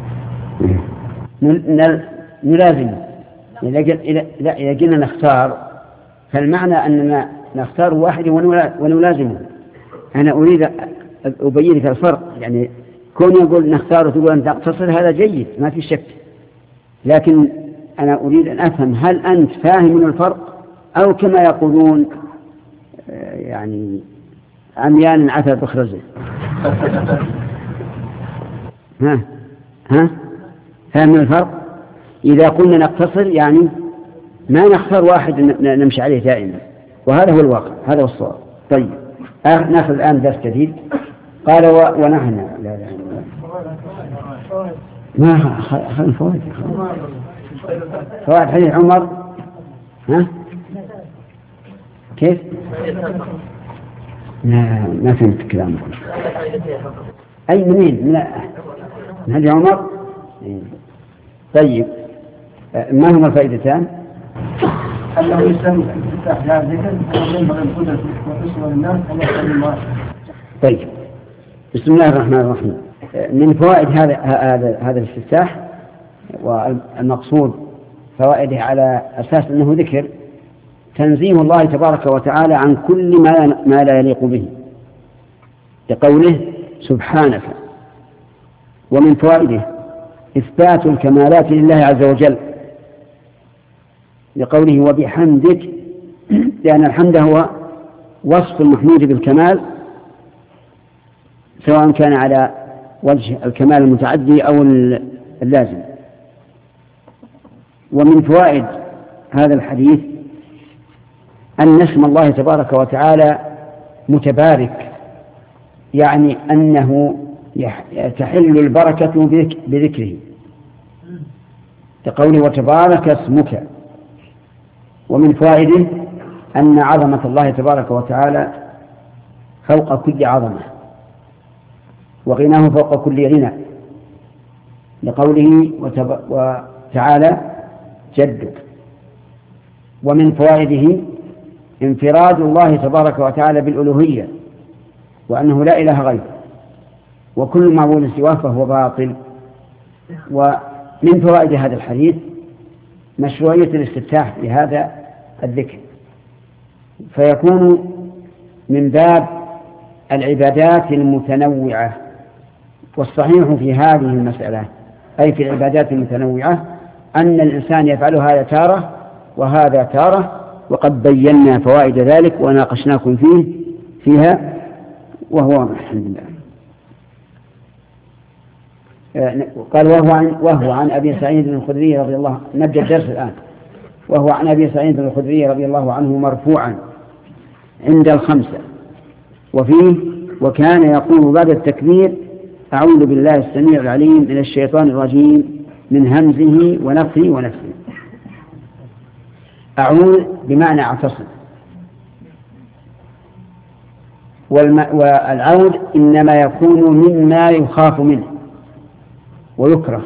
نلازم. إذا قلنا نختار فالمعنى أننا نختار واحد ونلازمه. أنا أريد أبين لك الفرق، يعني كون يقول نختار وتقول أن تقتصر هذا جيد ما في شك، لكن أنا أريد أن أفهم هل أنت فاهم من الفرق أو كما يقولون يعني عميان عثر بخرزه؟ ها ها فاهم من الفرق؟ إذا قلنا نقتصر يعني ما نختار واحد نمشي عليه دائما، وهذا هو الواقع، هذا هو الصواب. طيب ناخذ الآن درس جديد. قال و... ونحن لا لا ما خلنا فوائد فوائد حديث عمر. ها كيف؟ لا ما فهمت كلامكم. أي منين؟ من من حديث عمر. طيب ما هما الفائدتان؟ أنه يسمى الاستفتاح لا ذكر وينبغي القدرة والحسن والناس أن يحترم. طيب بسم الله الرحمن الرحيم. من فوائد هذا هذا هذا الاستفتاح، والمقصود فوائده على أساس أنه ذكر، تنزيه الله تبارك وتعالى عن كل ما ما لا يليق به لقوله سبحانك. ومن فوائده إثبات الكمالات لله عز وجل لقوله وبحمدك، لأن الحمد هو وصف المحمود بالكمال سواء كان على وجه الكمال المتعدي أو اللازم. ومن فوائد هذا الحديث أن اسم الله تبارك وتعالى متبارك، يعني أنه تحل البركة بذكره لقوله وتبارك اسمك. ومن فوائده أن عظمة الله تبارك وتعالى فوق كل عظمة، وغناه فوق كل غنى لقوله وتعالى جدك. ومن فوائده انفراد الله تبارك وتعالى بالألوهية، وأنه لا إله غيره، وكل معبود سواه فهو باطل. ومن فوائد هذا الحديث مشروعية الاستفتاح بهذا الذكر، فيكون من باب العبادات المتنوعة. والصحيح في هذه المسألة أي في العبادات المتنوعة أن الإنسان يفعل هذا تارة وهذا تارة، وقد بينا فوائد ذلك وناقشناكم فيه فيها وهو الحمد لله. قال وهو عن, وهو عن أبي سعيد الخدري رضي الله عنه. نبدأ الدرس الآن. وهو عن أبي سعيد الخدري رضي الله عنه مرفوعا عند الخمسة، وفيه وكان يقول بعد التكبير أعوذ بالله السميع العليم من الشيطان الرجيم من همزه ونفخه ونفسه. أعوذ بمعنى اعتصم، والعوذ إنما يكون مما يخاف منه ويكره،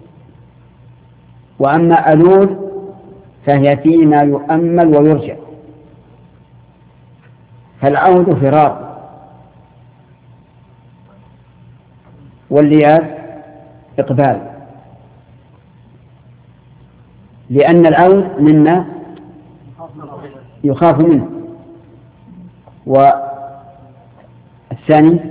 وأما ألوذ فهي فيما يؤمل ويرجع. فالعوذ فرار، واللياذ إقبال، لأن العوذ مما يخاف منه، والثاني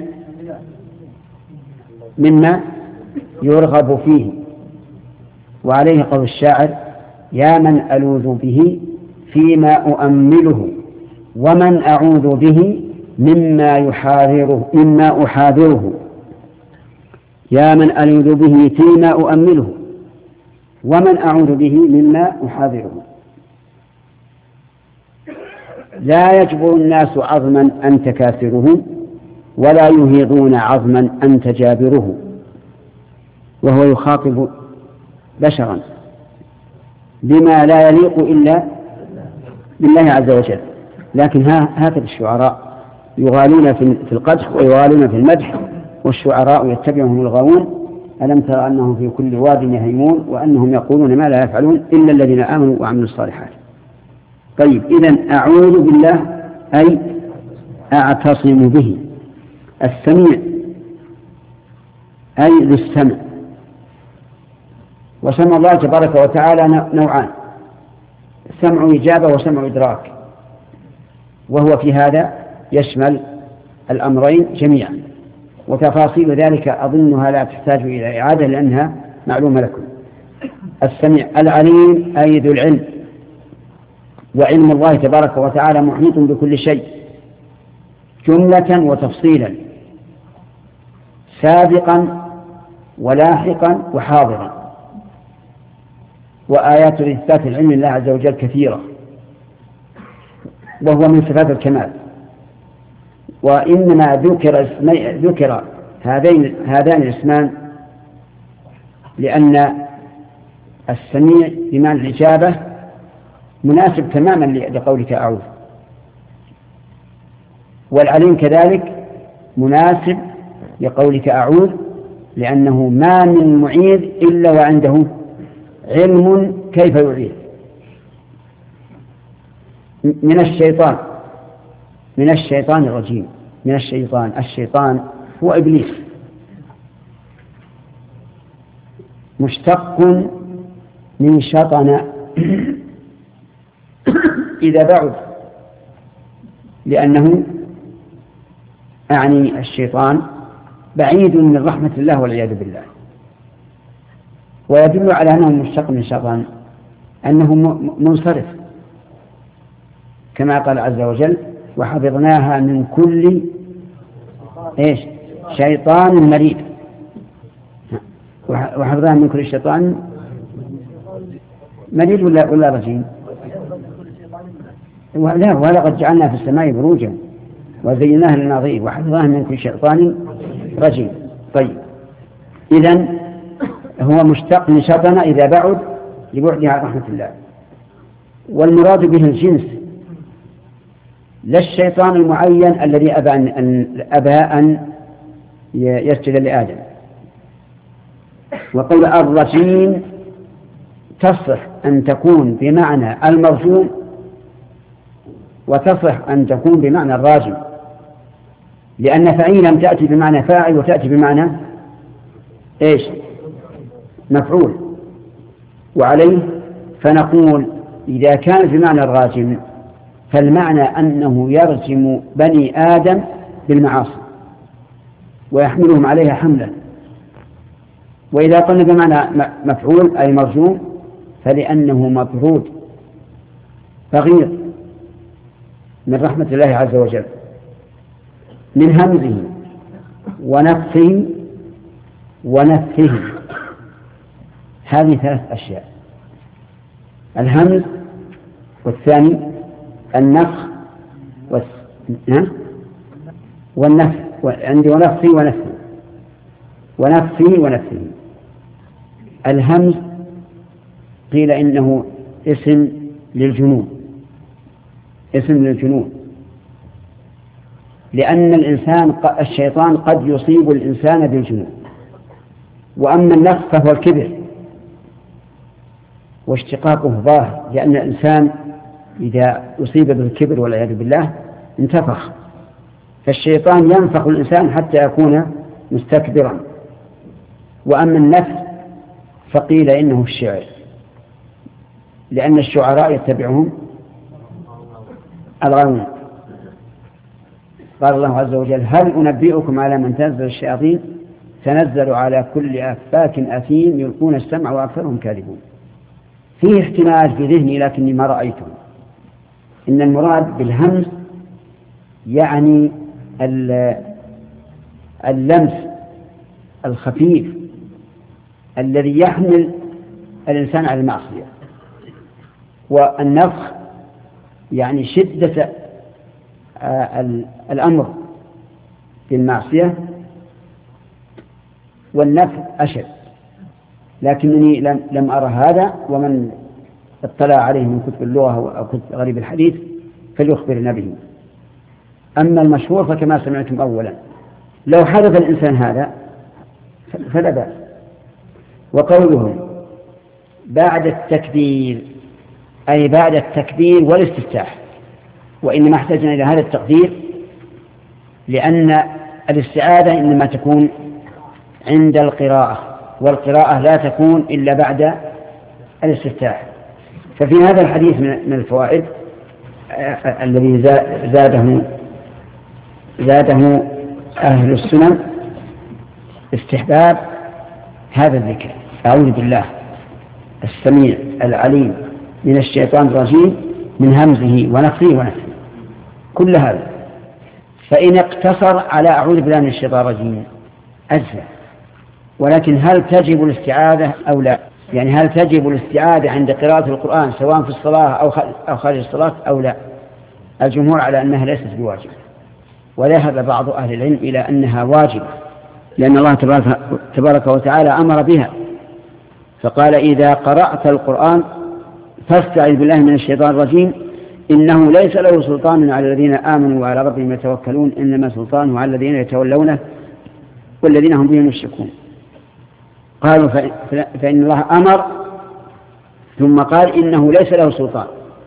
مما يرغب فيه. وعليه قول الشاعر يا من ألوذ به فيما أؤمله ومن أعوذ به مما يحاذره مما أحاذره. يا من ألوذ به فيما أؤمله ومن أعوذ به مما أحاذره. لا يجبر الناس عظما أنت كاسره ولا يهيضون عظما أنت جابره. وهو يخاطب بشرا بما لا يليق إلا بالله عز وجل. لكن هكذا الشعراء يغالون في القدح ويغالون في المدح، والشعراء يتبعهم الغاوون. ألم تر أنهم في كل واد يهيمون وأنهم يقولون ما لا يفعلون إلا الذين آمنوا وعملوا الصالحات. طيب إذن أعوذ بالله أي أعتصم به. السميع أي للسمع، وسمع الله تبارك وتعالى نوعان: سمع إجابة وسمع إدراك، وهو في هذا يشمل الأمرين جميعا، وتفاصيل ذلك أظنها لا تحتاج إلى إعادة لأنها معلومة لكم. السميع العليم أي ذو العلم، وعلم الله تبارك وتعالى محيط بكل شيء جملة وتفصيلا، سابقا ولاحقا وحاضرا. وآيات إثبات العلم لله عز وجل كثيرة، وهو من صفات الكمال. وإنما ذكر اسمي ذكر هذين هذان الاسمان لأن السميع بمعنى الإجابة مناسب تماما لقولك أعوذ، والعليم كذلك مناسب لقولك أعوذ، لأنه ما من معيذ إلا وعنده علم كيف يعيذ. من الشيطان من الشيطان الرجيم من الشيطان الشيطان هو إبليس، مشتق من شطن إذا بعد، لأنه أعني الشيطان بعيد من رحمة الله والعياذ بالله. ويدل على أنه مشتق من شطن أنه منصرف، كما قال عز وجل وحفظناها من كل إيش شيطان مريد، وحفظناها من كل شيطان مريد ولا ولا رجيم؟ لا، ولقد جعلنا في السماء بروجا وزيناها للناظرين وحفظناها من كل شيطان رجيم. طيب، إذن هو مشتق من شطن إذا بعد لبعده عن رحمة الله، والمراد به الجنس لا الشيطان المعين الذي أبى أن, أبى أن يسجد لآدم. وقول الرجيم تصح أن تكون بمعنى المرجوم، وتصح أن تكون بمعنى الراجم، لأن فعيلا تأتي بمعنى فاعل وتأتي بمعنى إيش مفعول. وعليه فنقول إذا كان بمعنى الراجم فالمعنى أنه يرجم بني آدم بالمعاصي ويحملهم عليها حملا. وإذا قلنا بمعنى مفعول أي مرجوم فلأنه مطرود بغيض من رحمة الله عز وجل من همزه ونفخه ونفخه. هذه ثلاث أشياء: الهمز، والثاني النفخ والنفخ، عندي ونفخه ونفخه ونفخه ونفخه. الهمز قيل إنه اسم للجنون، اسم للجنون، لأن الإنسان الشيطان قد يصيب الإنسان بالجنون. وأما النفخ فهو الكبر واشتقاقه ظاهر، لأن الإنسان إذا أصيب بالكبر والعياذ بالله انتفخ، فالشيطان ينفخ الإنسان حتى يكون مستكبرا. وأما النفخ فقيل إنه الشعر، لأن الشعراء يتبعهم الغاوون. قال الله عز وجل: هل أنبئكم على من تنزل الشياطين تنزل على كل أفاك أثيم يلقون السمع وأكثرهم كاذبون. فيه احتمال في ذهني لكني ما رأيته، إن المراد بالهمز يعني اللمس الخفيف الذي يحمل الإنسان على المعصية، والنفخ يعني شدة الأمر بالمعصية، والنفخ أشد. لكنني لم, لم أرى هذا، ومن اطلع عليه من كتب اللغة أو كتب غريب الحديث فليخبرنا به. أما المشهور فكما سمعتم أولا، لو حدث الإنسان هذا فلا بأس. وقوله بعد التكبير أي بعد التكبير والاستفتاح، وإنما احتاجنا إلى هذا التقدير لأن الاستعاذة إنما تكون عند القراءة، والقراءة لا تكون إلا بعد الاستفتاح. ففي هذا الحديث من الفوائد الذي زاده زاده أهل السنن استحباب هذا الذكر: أعوذ بالله السميع العليم من الشيطان الرجيم من همزه ونفخه ونفخه. كل هذا فإن اقتصر على أعوذ بالله من الشيطان الرجيم أجزاء. ولكن هل تجب الاستعاذة أو لا؟ يعني هل تجب الاستعاذة عند قراءة القرآن سواء في الصلاة أو خارج الصلاة أو لا؟ الجمهور على أنها ليست بواجبة، وذهب بعض أهل العلم إلى أنها واجبة، لأن الله تبارك وتعالى أمر بها، فقال إذا قرأت القرآن فاستعذ بالله من الشيطان الرجيم إنه ليس له سلطان على الذين آمنوا وعلى ربهم يتوكلون إنما سلطانه على الذين يتولونه والذين هم بهم يشركون. قالوا فإن الله أمر ثم قال إنه ليس له سلطان،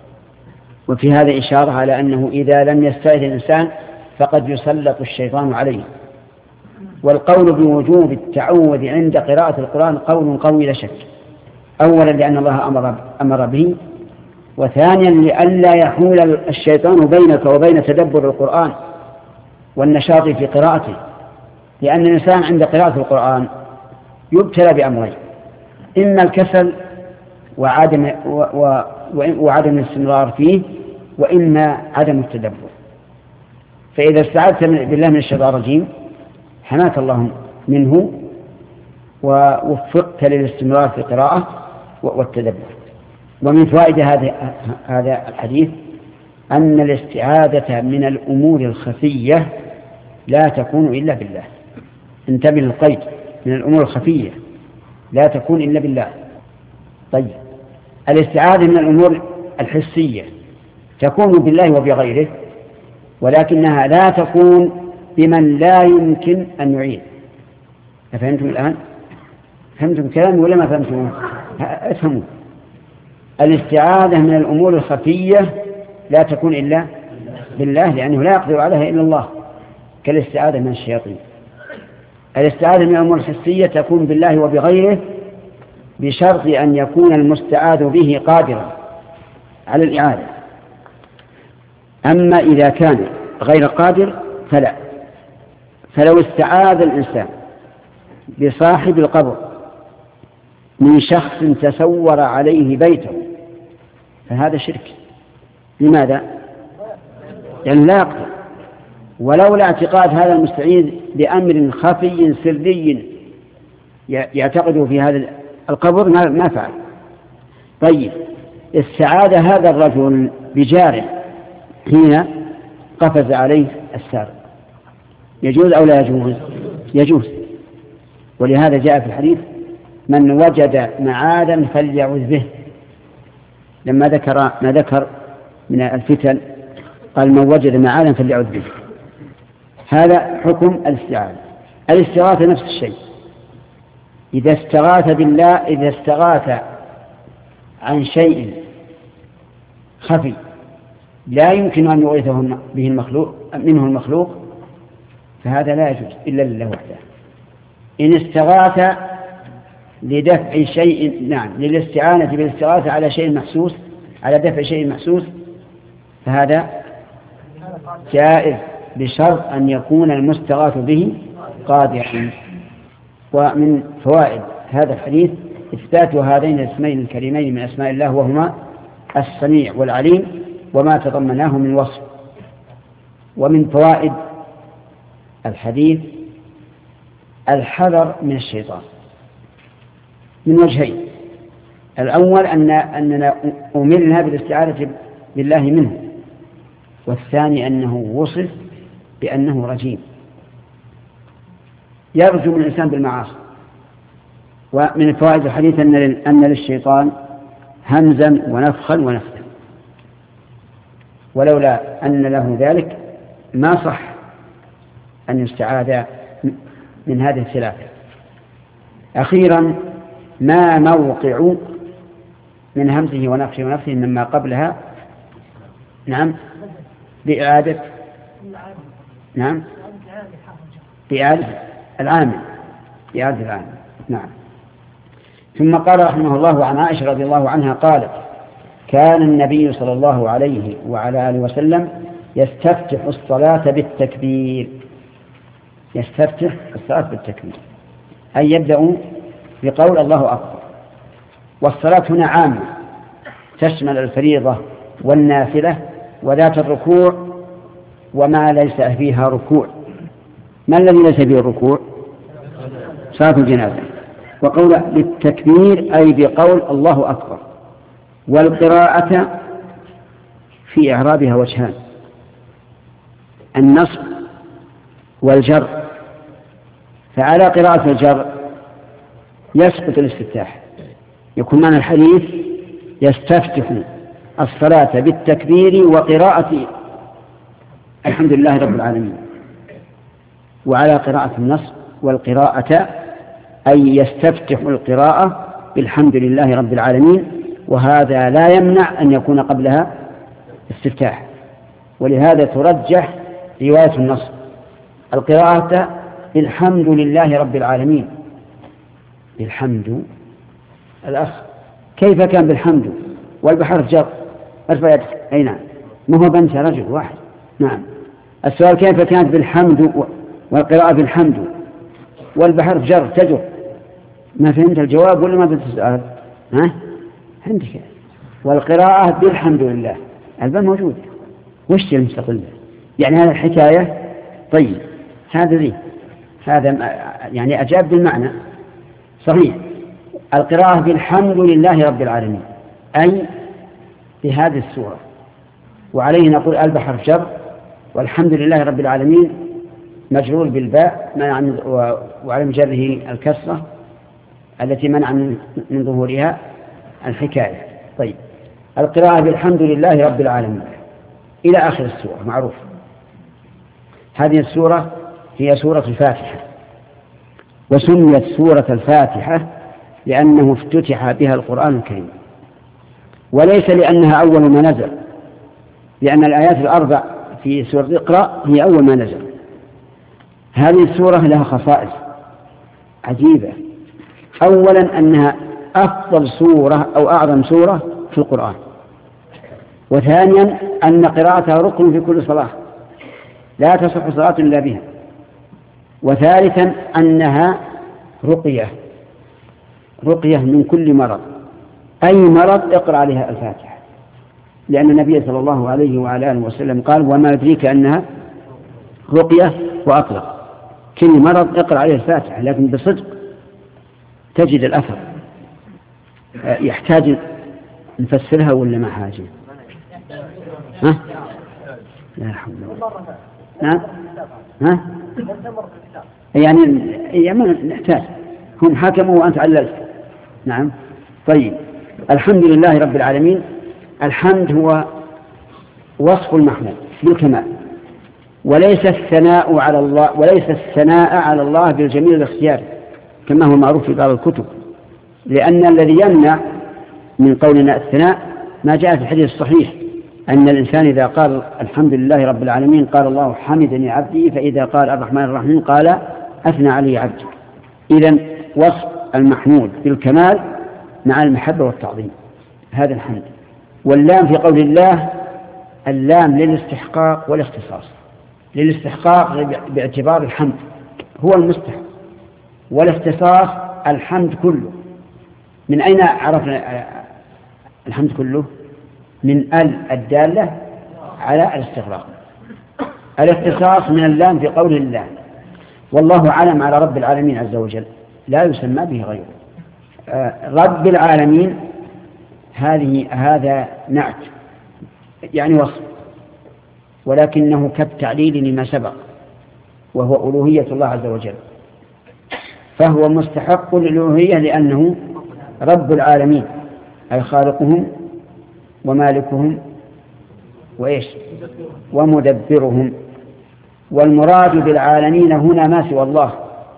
وفي هذا إشارة على أنه إذا لم يستعذ الإنسان فقد يسلط الشيطان عليه. والقول بوجوب التعوذ عند قراءة القرآن قول قوي لا شك، أولا لأن الله أمر, أمر به، وثانيا لئلا يحول الشيطان بينك وبين تدبر القرآن والنشاط في قراءته، لأن الإنسان عند قراءة القرآن يبتلى بأمرين: إما الكسل وعدم, و و وعدم الاستمرار فيه، وإما عدم التدبر. فإذا استعذت بالله من الشيطان الرجيم حماك الله منه ووفقت للاستمرار في القراءة والتدبر. ومن فوائد هذا هذا الحديث أن الاستعاذة من الأمور الخفية لا تكون إلا بالله. انتبه للقيد، من الأمور الخفية لا تكون إلا بالله. طيب، الاستعاذة من الأمور الحسية تكون بالله وبغيره، ولكنها لا تكون بمن لا يمكن أن يعين. أفهمتم الآن؟ فهمتم كلامي ولا ما فهمتم؟ افهموا. الاستعاذة من الأمور الخفية لا تكون إلا بالله، لأنه لا يقدر عليها إلا الله، كالاستعاذة من الشياطين. الاستعاذة من الأمور الحسية تكون بالله وبغيره بشرط أن يكون المستعاذ به قادرا على الإعادة. أما إذا كان غير قادر فلا. فلو استعاذ الإنسان بصاحب القبر من شخص تسور عليه بيته فهذا شرك. لماذا؟ لأنه لا يقدر، ولولا اعتقاد هذا المستعيذ بأمر خفي سري يعتقده في هذا القبر ما فعل. طيب، استعاذ هذا الرجل بجاره حين قفز عليه السارق، يجوز أو لا يجوز؟ يجوز. ولهذا جاء في الحديث من وجد معاذا فليعوذ به، لما ذكر ما ذكر من الفتن قال من وجد معاذا فليعوذ به. هذا حكم الاستعاذة. الاستغاثة نفس الشيء. إذا استغاث بالله، إذا استغاث عن شيء خفي لا يمكن أن يغيثه به المخلوق منه المخلوق فهذا لا يجوز إلا لله وحده. إن استغاث لدفع شيء، نعم، للاستعانة بالاستغاثة على شيء محسوس، على دفع شيء محسوس، فهذا جائز بشرط أن يكون المستغاث به قادرا. ومن فوائد هذا الحديث إثبات هذين الاسمين الكريمين من أسماء الله، وهما السميع والعليم وما تضمناه من وصف. ومن فوائد الحديث الحذر من الشيطان من وجهين: الأول أن أننا أمرنا بالاستعاذة بالله منه، والثاني أنه وصف بأنه رجيم يرجو من الإنسان بالمعاصي. ومن فوائد الحديث أن أن للشيطان همزا ونفخا ونفثا، ولولا أن له ذلك ما صح أن يستعاذ من هذه الثلاثة. أخيرا، ما موقع من همزه ونفخه ونفثه مما قبلها؟ نعم، بإعادة نعم بإعادة العامل بإعادة العامل نعم. ثم قال رحمه الله عن عائشة رضي الله عنها قالت: كان النبي صلى الله عليه وعلى آله وسلم يستفتح الصلاة بالتكبير. يستفتح الصلاة بالتكبير أي يبدأ بقول الله أكبر. والصلاة هنا عامة تشمل الفريضة والنافلة وذات الركوع وما ليس فيها ركوع. ما الذي ليس فيه الركوع؟ صلاة الجنازة. وقول بالتكبير أي بقول الله أكبر. والقراءة في إعرابها وجهان: النصب والجر. فعلى قراءة الجر يسقط الاستفتاح، يكون معنى الحديث يستفتح الصلاة بالتكبير وقراءة الحمد لله رب العالمين. وعلى قراءة النصب والقراءة أي يستفتح القراءة بالحمد لله رب العالمين، وهذا لا يمنع أن يكون قبلها استفتاح، ولهذا ترجح رواية النصب القراءة بالحمد لله رب العالمين. بالحمد الأخ كيف كان بالحمد والبحر جر أرفع يدك؟ أي نعم، ما هو بنت رجل واحد. نعم، السؤال كيف كانت بالحمد والقراءة بالحمد والبحر جر تجر؟ ما فهمت الجواب ولا ما فهمت السؤال؟ ها عندك والقراءة بالحمد لله الباب موجود. وش المستقل يعني هذا الحكاية؟ طيب هذا ذي هذا يعني أجاب بالمعنى صحيح. القراءة بالحمد لله رب العالمين أي بهذه السورة، وعليه نقول البحر جر والحمد لله رب العالمين مجرور بالباء وعلى مجره الكسرة التي منع من ظهورها الحكاية. طيب القراءة بالحمد لله رب العالمين إلى آخر السورة معروف. هذه السورة هي سورة الفاتحة، وسميت سورة الفاتحة لأنه افتتح بها القرآن الكريم، وليس لأنها أول ما نزل، لأن الآيات الأربع في سورة اقرأ هي أول ما نزل. هذه السورة لها خصائص عجيبة. أولا أنها أفضل سورة أو أعظم سورة في القرآن، وثانيا أن قراءتها ركن في كل صلاة لا تصح صلاة إلا بها، وثالثا أنها رقية رقية من كل مرض، أي مرض اقرأ عليها الفاتحة، لأن النبي صلى الله عليه وعلى آله وسلم قال وما يدريك أنها رقية وأطلق كل مرض اقرأ عليه الفاتحة، لكن بصدق تجد الأثر. يحتاج نفسرها ولا ما حاجة؟ ها؟ لا حول ولا قوة. ها؟ يعني يعني نحتاج هم حكموا وأنت عللت. نعم. طيب الحمد لله رب العالمين. الحمد هو وصف المحمود بالكمال، وليس الثناء على الله وليس الثناء على الله بالجميل الاختياري كما هو معروف في بعض الكتب، لأن الذي يمنع من قولنا الثناء ما جاء في الحديث الصحيح أن الإنسان إذا قال الحمد لله رب العالمين قال الله حمدني عبدي، فإذا قال الرحمن الرحيم قال أثنى علي عبدي. إذن وصف المحمود بالكمال مع المحبة والتعظيم، هذا الحمد. واللام في قول الله اللام للاستحقاق والاختصاص. للاستحقاق باعتبار الحمد هو المستحق، والاختصاص الحمد كله. من أين عرفنا الحمد كله؟ من ال الدالة على الاستغراق. الاختصاص من اللام في قول الله والله علم على رب العالمين عز وجل لا يسمى به غيره. رب العالمين هذه هذا نعت يعني وصف، ولكنه كالتعليل لما سبق وهو ألوهية الله عز وجل، فهو مستحق للألوهية لأنه رب العالمين أي خالقهم ومالكهم وإيش ومدبرهم. والمراد بالعالمين هنا ما سوى الله،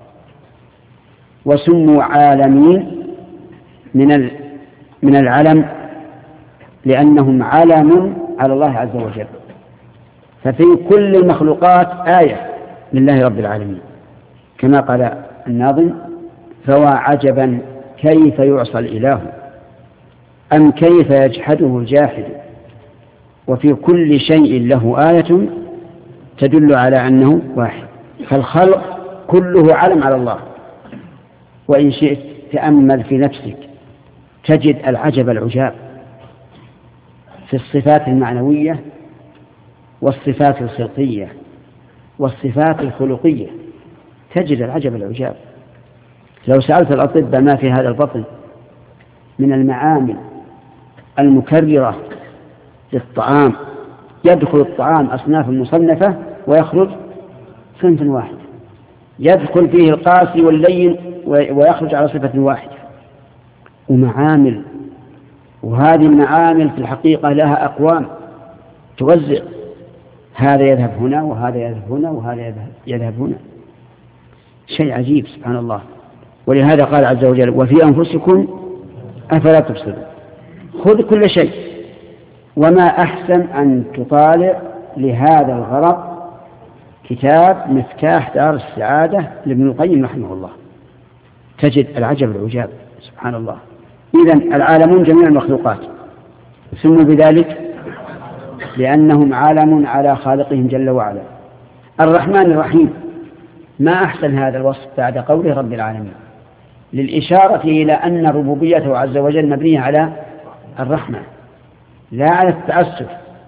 وسموا عالمين من من العلم لأنهم علم على الله عز وجل. ففي كل المخلوقات آية لله رب العالمين، كما قال الناظم فوا عجبا كيف يعصى الإله أم كيف يجحده الجاحد، وفي كل شيء له آية تدل على أنه واحد. فالخلق كله علم على الله، وإن شئت تأمل في نفسك تجد العجب العجاب في الصفات المعنوية والصفات الخلقية والصفات الخلقية، تجد العجب العجاب. لو سألت الأطباء ما في هذا البطن من المعامل المكررة للطعام، يدخل الطعام أصناف مصنفة ويخرج صنف واحد، يدخل فيه القاسي واللين ويخرج على صفة واحدة، ومعامل، وهذه المعامل في الحقيقة لها أقوام توزع، هذا يذهب هنا وهذا يذهب هنا وهذا يذهب هنا، شيء عجيب سبحان الله. ولهذا قال عز وجل وفي أنفسكم أفلا تبصرون. خذ كل شيء، وما أحسن أن تطالع لهذا الغرض كتاب مفتاح دار السعادة لابن القيم رحمه الله، تجد العجب العجاب سبحان الله. إذن العالمون جميع المخلوقات سموا بذلك لأنهم عالم على خالقهم جل وعلا. الرحمن الرحيم، ما أحسن هذا الوصف بعد قوله رب العالمين، للإشارة إلى أن ربوبيته عز وجل مبنية على الرحمة لا على التعسف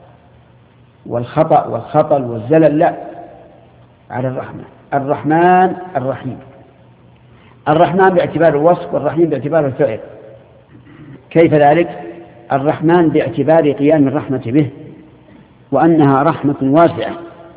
والخطأ والخطل والزلل، لا، على الرحمة. الرحمن الرحيم، الرحمن باعتبار الوصف والرحيم باعتبار الفعل. كيف ذلك؟ الرحمن باعتبار قيام الرحمة به وأنها رحمة واسعة،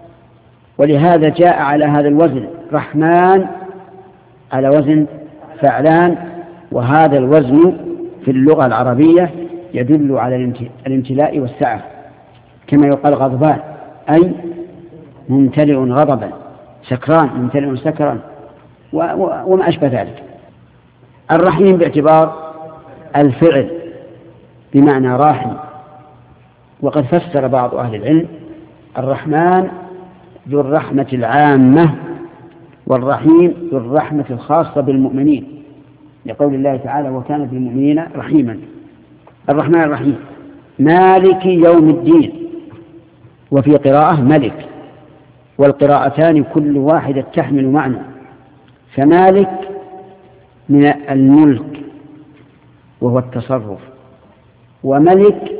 ولهذا جاء على هذا الوزن رحمن على وزن فعلان، وهذا الوزن في اللغة العربية يدل على الامتلاء والسعة، كما يقال غضبان أي ممتلئ غضبا، سكران ممتلئ سكرا، وما أشبه ذلك. الرحيم باعتبار الفعل بمعنى راحم، وقد فسر بعض أهل العلم الرحمن ذو الرحمة العامة والرحيم ذو الرحمة الخاصة بالمؤمنين، لقول الله تعالى وكان بالمؤمنين رحيما. الرحمن الرحيم مالك يوم الدين، وفي قراءة ملك، والقراءتان كل واحدة تحمل معنى، فمالك من الملك وهو التصرف، وملك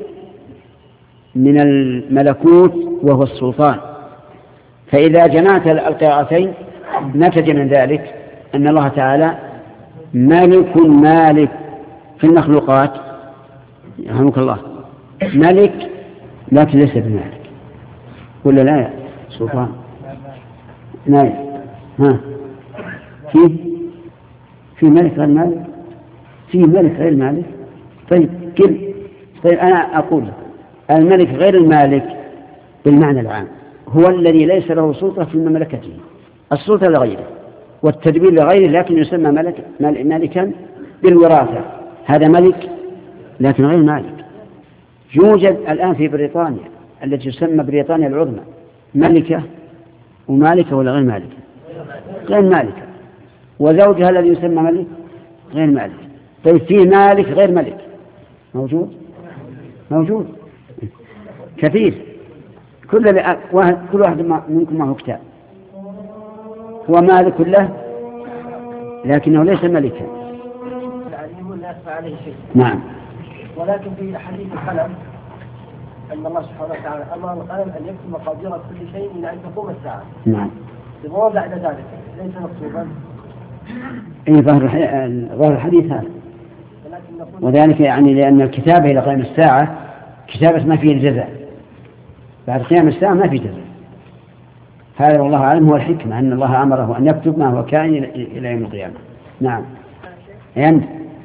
من الملكوت وهو السلطان. فإذا جمعت القراءتين نتج من ذلك أن الله تعالى ملك مالك في المخلوقات، يرحمك الله، ملك لكن ليس بمالك، ولا لا يا سلطان؟ نايم. ها في في ملك غير مالك؟ في ملك غير مالك؟ طيب كل طيب أنا أقول الملك غير المالك بالمعنى العام هو الذي ليس له سلطة في مملكته، السلطة لغيره والتدبير لغيره، لكن يسمى ملك مالكا بالوراثة، هذا ملك لكن غير مالك. يوجد الآن في بريطانيا التي تسمى بريطانيا العظمى ملكة ومالكة ولا غير مالكة؟ غير مالكة، وزوجها الذي يسمى ملك غير مالك. طيب في مالك غير ملك موجود؟ موجود كثير. كل واحد كل واحد منكم معه كتاب، هو مالك له لكنه ليس ملكا. العليم لا يخفى عليه شيء. نعم. ولكن في حديث القلم أن الله سبحانه وتعالى أمر القلم أن يكتب مقادير كل شيء إلى أن تقوم الساعة. نعم. وما بعد ذلك ليس مكتوبا. أي ظاهر الحديث هذا. وذلك يعني لأن الكتابة إلى قيام الساعة كتابة ما فيه الجزاء، بعد قيام الساعة ما فيه جزاء. هذا والله أعلم هو الحكمة أن الله أمره أن يكتب ما هو كائن إلى يوم القيامة. نعم. أنت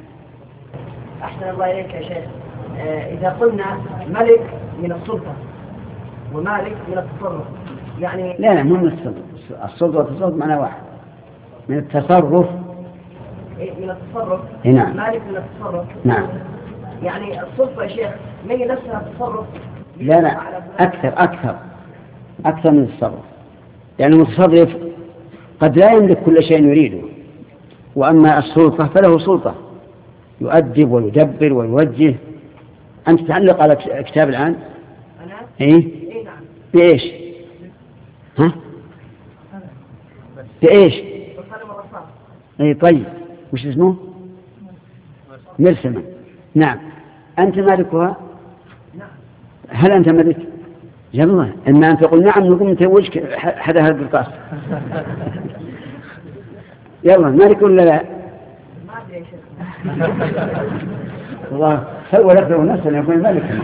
أحسن الله إليك يا شيخ. إذا قلنا ملك من السلطة ومالك من التصرف يعني لا لا مو من السلطة، السلطة والتصرف معنى واحد. من التصرف من التصرف. نعم. مالك من التصرف. نعم. يعني السلطة يا شيخ ما هي نفسها التصرف؟ لا لا أكثر أكثر أكثر من التصرف، يعني المتصرف قد لا يملك كل شيء يريده، وأما السلطة فله سلطة يؤدب ويدبر ويوجه. أنت تعلق على كتاب الآن؟ أنا؟ إيه؟ إيه نعم. بإيش؟ ها؟ بإيش؟ بالقلم والرصاص. إيه طيب وش اسمه؟ مرسمة. نعم. أنت مالكها؟ نعم. هل أنت ملك؟ يلا إما أن تقول نعم نقوم نتوجك حدا هذا القرطاس. يلا مالك ولا لا؟ الله سوى لك نفسه أن يكون ملكا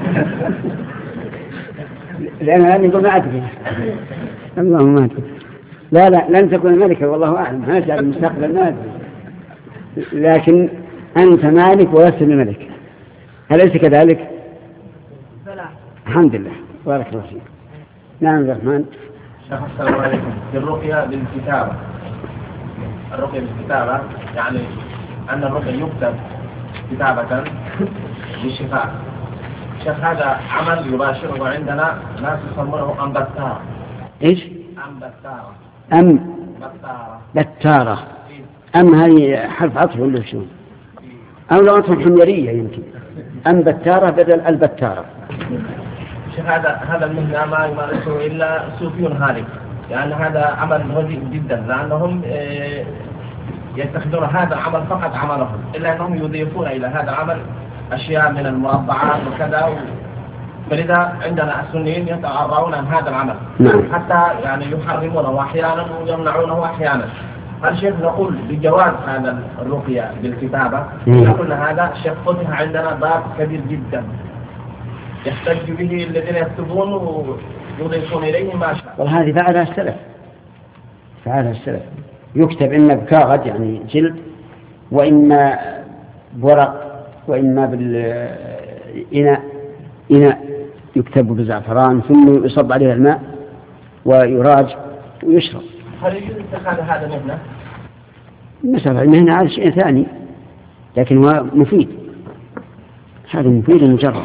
لأن الآن يقول ما أدري اللهم ما أدري لا لا لن تكون ملكا والله أعلم هذا المستقبل ما أدري لكن أنت مالك ولست بملك أليس كذلك؟ الحمد لله بارك الله فيك. نعم عبد الرحمن. السلام عليكم. في الرقية بالكتابة الرقية بالكتابة يعني أن الرقية يكتب كتابة للشفاء. شيخ هذا عمل يباشره عندنا ناس يسمونه أم بتارة. إيش؟ أم بتارة. أم بتارة. بتارة. أم هذه حرف عطف ولا شو؟ أو لغة حميرية يمكن. أم بتارة بدل البتارة. شيخ هذا هذا المهنة ما يمارسه إلا صوفيون هالك، لأن هذا عمل رديء جدا، لأنهم يتخذون هذا العمل فقط عملهم، إلا أنهم يضيفون إلى هذا العمل أشياء من المربعات وكذا، فلذا عندنا السنيين يتعرضون عن هذا العمل. نعم. حتى يعني يحرمونه أحيانا ويمنعونه أحيانا. الشيخ نقول بجواز هذا الرقية بالكتابة، نقول هذا الشيخ فتح عندنا باب كبير جدا يحتج به الذين يكتبون ويضيفون إليه ما شاء. وهذه فعلها السلف فعلها السلف يكتب إما بكاغد يعني جلد، وإما بورق، وإما بالإناء إناء يكتب بزعفران ثم يصب عليه الماء ويراج ويشرب. هل يجوز اتخاذ هذا مهنة؟ المسألة المهنة هذا شيء ثاني، لكن هو مفيد، هذا مفيد مجرد.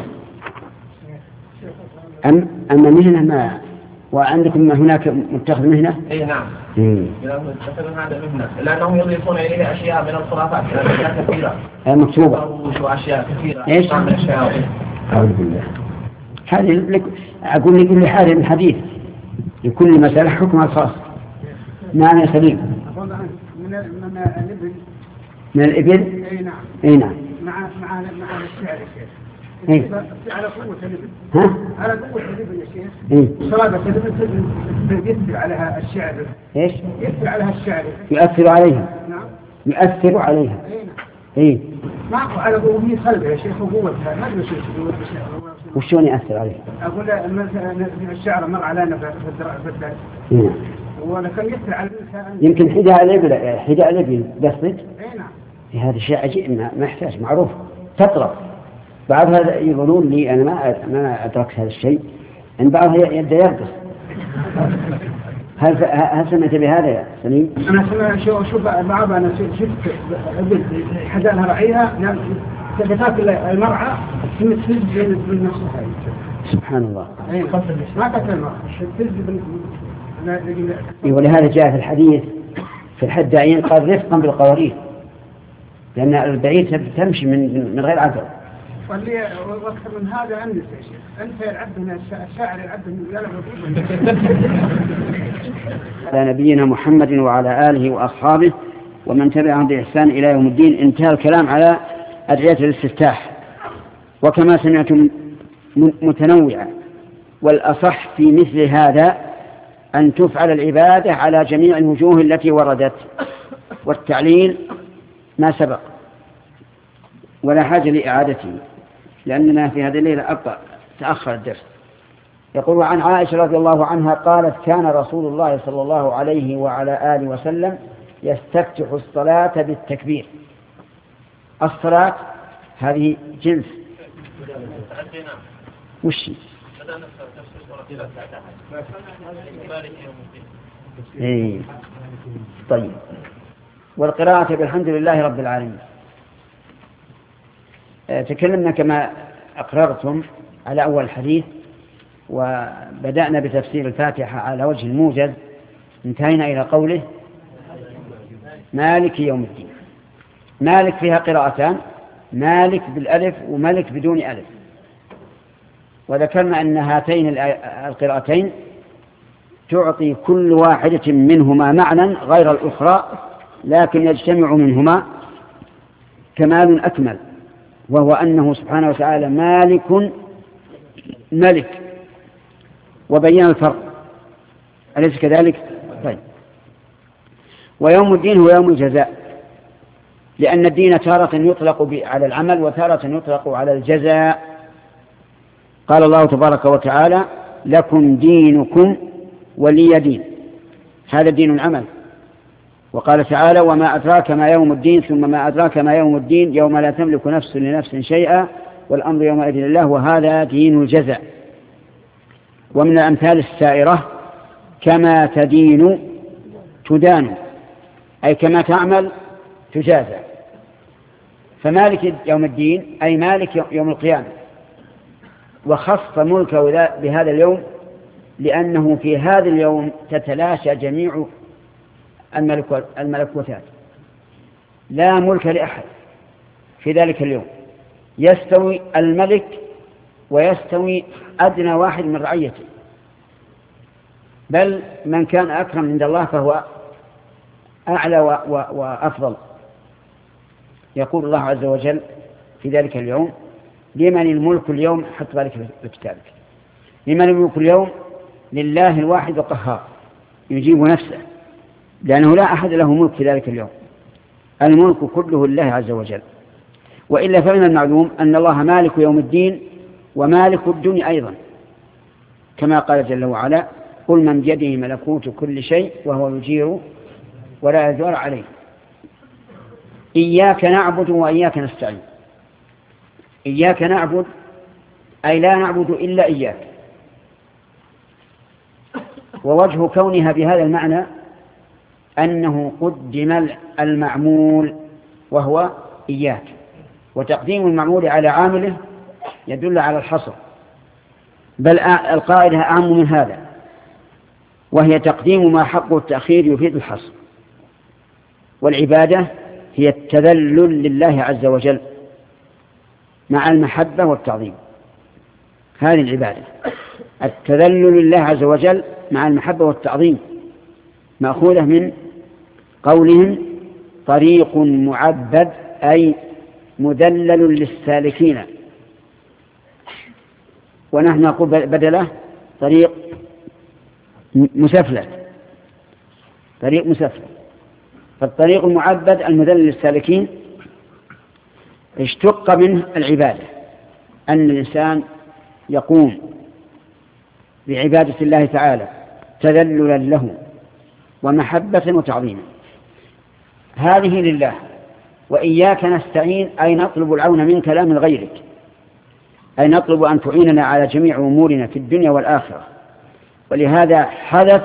أم أما مهنة ما وعندكم هناك متخذ مهنة؟ أي نعم. امم. يتخذون هذا مهنة، لأنهم يضيفون إليه أشياء من الخرافات، أشياء كثيرة. مكتوبة. وأشياء كثيرة. إيش؟ من الشياطين. أعوذ بالله. هذه لك أقول لكل حال الحديث لكل مسألة حكمها الخاص. نعم يا سليم. من من الإبل. من الإبل؟ أي نعم. أي نعم. مع مع مع الشعر يا شيخ. إيه؟ على قوة الإبل. ها؟ على قوة الإبل يا شيخ. إيه؟ صلابة الإبل يثبت عليها الشعر. إيش؟ يثبت عليها الشعر. يؤثر عليها. نعم. يؤثر عليها. أي نعم. إيه؟ ما على قوة هي صلبة يا شيخ وقوتها ما أدري شو يقول الشعر. وشون يأثر عليها؟ أقول مثلا الشعر مر علينا في الدرس. إيه؟ ولكن يثبت على الإنسان. يمكن حذاء الإبل حذاء الإبل قصدك؟ أي نعم. هذا شيء عجيب ما يحتاج معروف تطرق. بعض هذا يقولون لي أنا ما ما أدرك هذا الشيء، أن بعضها يبدأ يرقص. هل هل سمعت بهذا يا سليم؟ أنا سمع شو شوف بعض أنا شفت حدانها رعيها يعني تاكل المرعى تمثل بين نفسها. سبحان الله. ما تاكل المرعى تمثل. ولهذا جاء في الحديث في الحدائين قال رفقا بالقوارير، لأن البعير تمشي من من غير عذر. واللي واكثر من هذا عندك يا شيخ، انت يلعب من الشاعر يلعب من يلعب. على نبينا محمد وعلى آله وأصحابه ومن تبعهم بإحسان إلى يوم الدين. انتهى الكلام على أدعية الاستفتاح، وكما سمعتم متنوعة، والأصح في مثل هذا أن تفعل العبادة على جميع الوجوه التي وردت، والتعليل ما سبق ولا حاجة لإعادته، لأننا في هذه الليلة أبقى تأخر الدرس. يقول عن عائشة رضي الله عنها قالت كان رسول الله صلى الله عليه وعلى آله وسلم يستفتح الصلاة بالتكبير. الصلاة هذه جنس وش إيه. طيب، والقراءة بالحمد لله رب العالمين. تكلمنا كما أقررتم على أول الحديث، وبدأنا بتفسير الفاتحة على وجه الموجز، انتهينا إلى قوله مالك يوم الدين. مالك فيها قراءتان، مالك بالألف وملك بدون ألف، وذكرنا أن هاتين القراءتين تعطي كل واحدة منهما معنى غير الأخرى، لكن يجتمع منهما كمال أكمل، وهو أنه سبحانه وتعالى مالك ملك، وبين الفرق، أليس كذلك؟ طيب. ويوم الدين هو يوم الجزاء، لأن الدين تارة يطلق على العمل وتارة يطلق على الجزاء. قال الله تبارك وتعالى: لكم دينكم ولي دين. هذا دين العمل. وقال تعالى: وما أدراك ما يوم الدين، ثم ما أدراك ما يوم الدين، يوم لا تملك نفس لنفس شيئا والأمر يومئذ لله، وهذا دين الجزاء. ومن الأمثال السائرة: كما تدين تدان، أي كما تعمل تجازى. فمالك يوم الدين أي مالك يوم القيامة، وخص ملكه بهذا اليوم لأنه في هذا اليوم تتلاشى جميع الملكوتات، لا ملك لأحد في ذلك اليوم. يستوي الملك ويستوي أدنى واحد من رعيته، بل من كان أكرم عند الله فهو أعلى وأفضل. يقول الله عز وجل في ذلك اليوم: لمن الملك اليوم؟ حط ذلك في كتابك. لمن الملك اليوم؟ لله الواحد القهار، يجيب نفسه، لأنه لا أحد له ملك في ذلك اليوم، الملك كله لله عز وجل. وإلا فمن المعلوم أن الله مالك يوم الدين ومالك الدنيا أيضا، كما قال جل وعلا: قل من بيده ملكوت كل شيء وهو يجير ولا يجار عليه. إياك نعبد وإياك نستعين. إياك نعبد أي لا نعبد إلا إياك. ووجه كونها بهذا المعنى أنه قدم المعمول وهو إياك، وتقديم المعمول على عامله يدل على الحصر، بل القاعدة أعم من هذا، وهي تقديم ما حقه التأخير يفيد الحصر. والعبادة هي التذلل لله عز وجل مع المحبة والتعظيم. هذه العبادة، التذلل لله عز وجل مع المحبة والتعظيم، مأخوذة من قولهم: طريق معبد، أي مذلل للسالكين. ونحن نقول بدله طريق مسفلت، طريق مسفلت. فالطريق المعبد المذلل للسالكين اشتق منه العبادة، أن الإنسان يقوم بعبادة الله تعالى تذللا له ومحبة وتعظيما. هذه لله. وإياك نستعين أي نطلب العون منك لا من غيرك، أي نطلب أن تعيننا على جميع أمورنا في الدنيا والآخرة. ولهذا حدث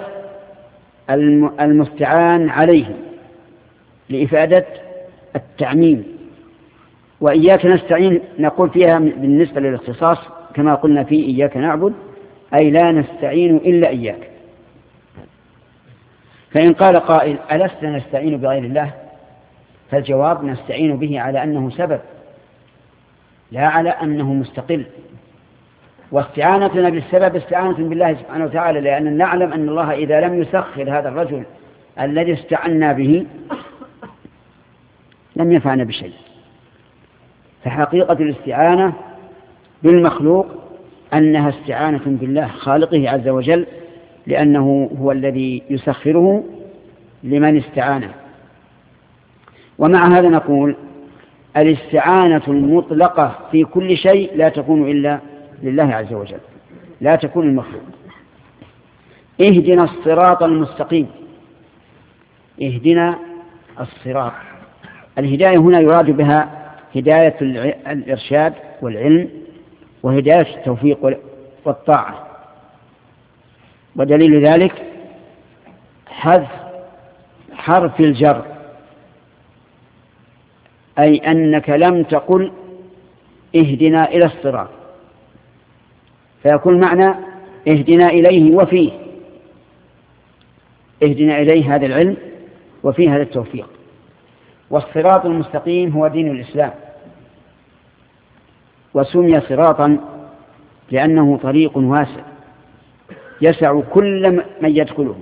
المستعان عليه لإفادة التعميم. وإياك نستعين نقول فيها بالنسبة للاختصاص كما قلنا في إياك نعبد، أي لا نستعين إلا إياك. فإن قال قائل: ألسنا نستعين بغير الله؟ فالجواب: نستعين به على أنه سبب، لا على أنه مستقل. واستعانتنا بالسبب استعانة بالله سبحانه وتعالى، لأن نعلم أن الله إذا لم يسخر هذا الرجل الذي استعنا به لم ينفعنا بشيء. فحقيقة الاستعانة بالمخلوق أنها استعانة بالله خالقه عز وجل، لأنه هو الذي يسخره لمن استعانه. ومع هذا نقول: الاستعانة المطلقة في كل شيء لا تكون إلا لله عز وجل، لا تكون المخلوق. اهدنا الصراط المستقيم. اهدنا الصراط. الهداية هنا يراد بها هداية الإرشاد والعلم، وهداية التوفيق والطاعة. ودليل ذلك حذف حرف الجر، أي أنك لم تقل اهدنا إلى الصراط، فيكون معنى اهدنا إليه وفيه، اهدنا إليه هذا العلم وفيه هذا التوفيق. والصراط المستقيم هو دين الإسلام، وسمي صراطا لأنه طريق واسع يسع كل من يدخله.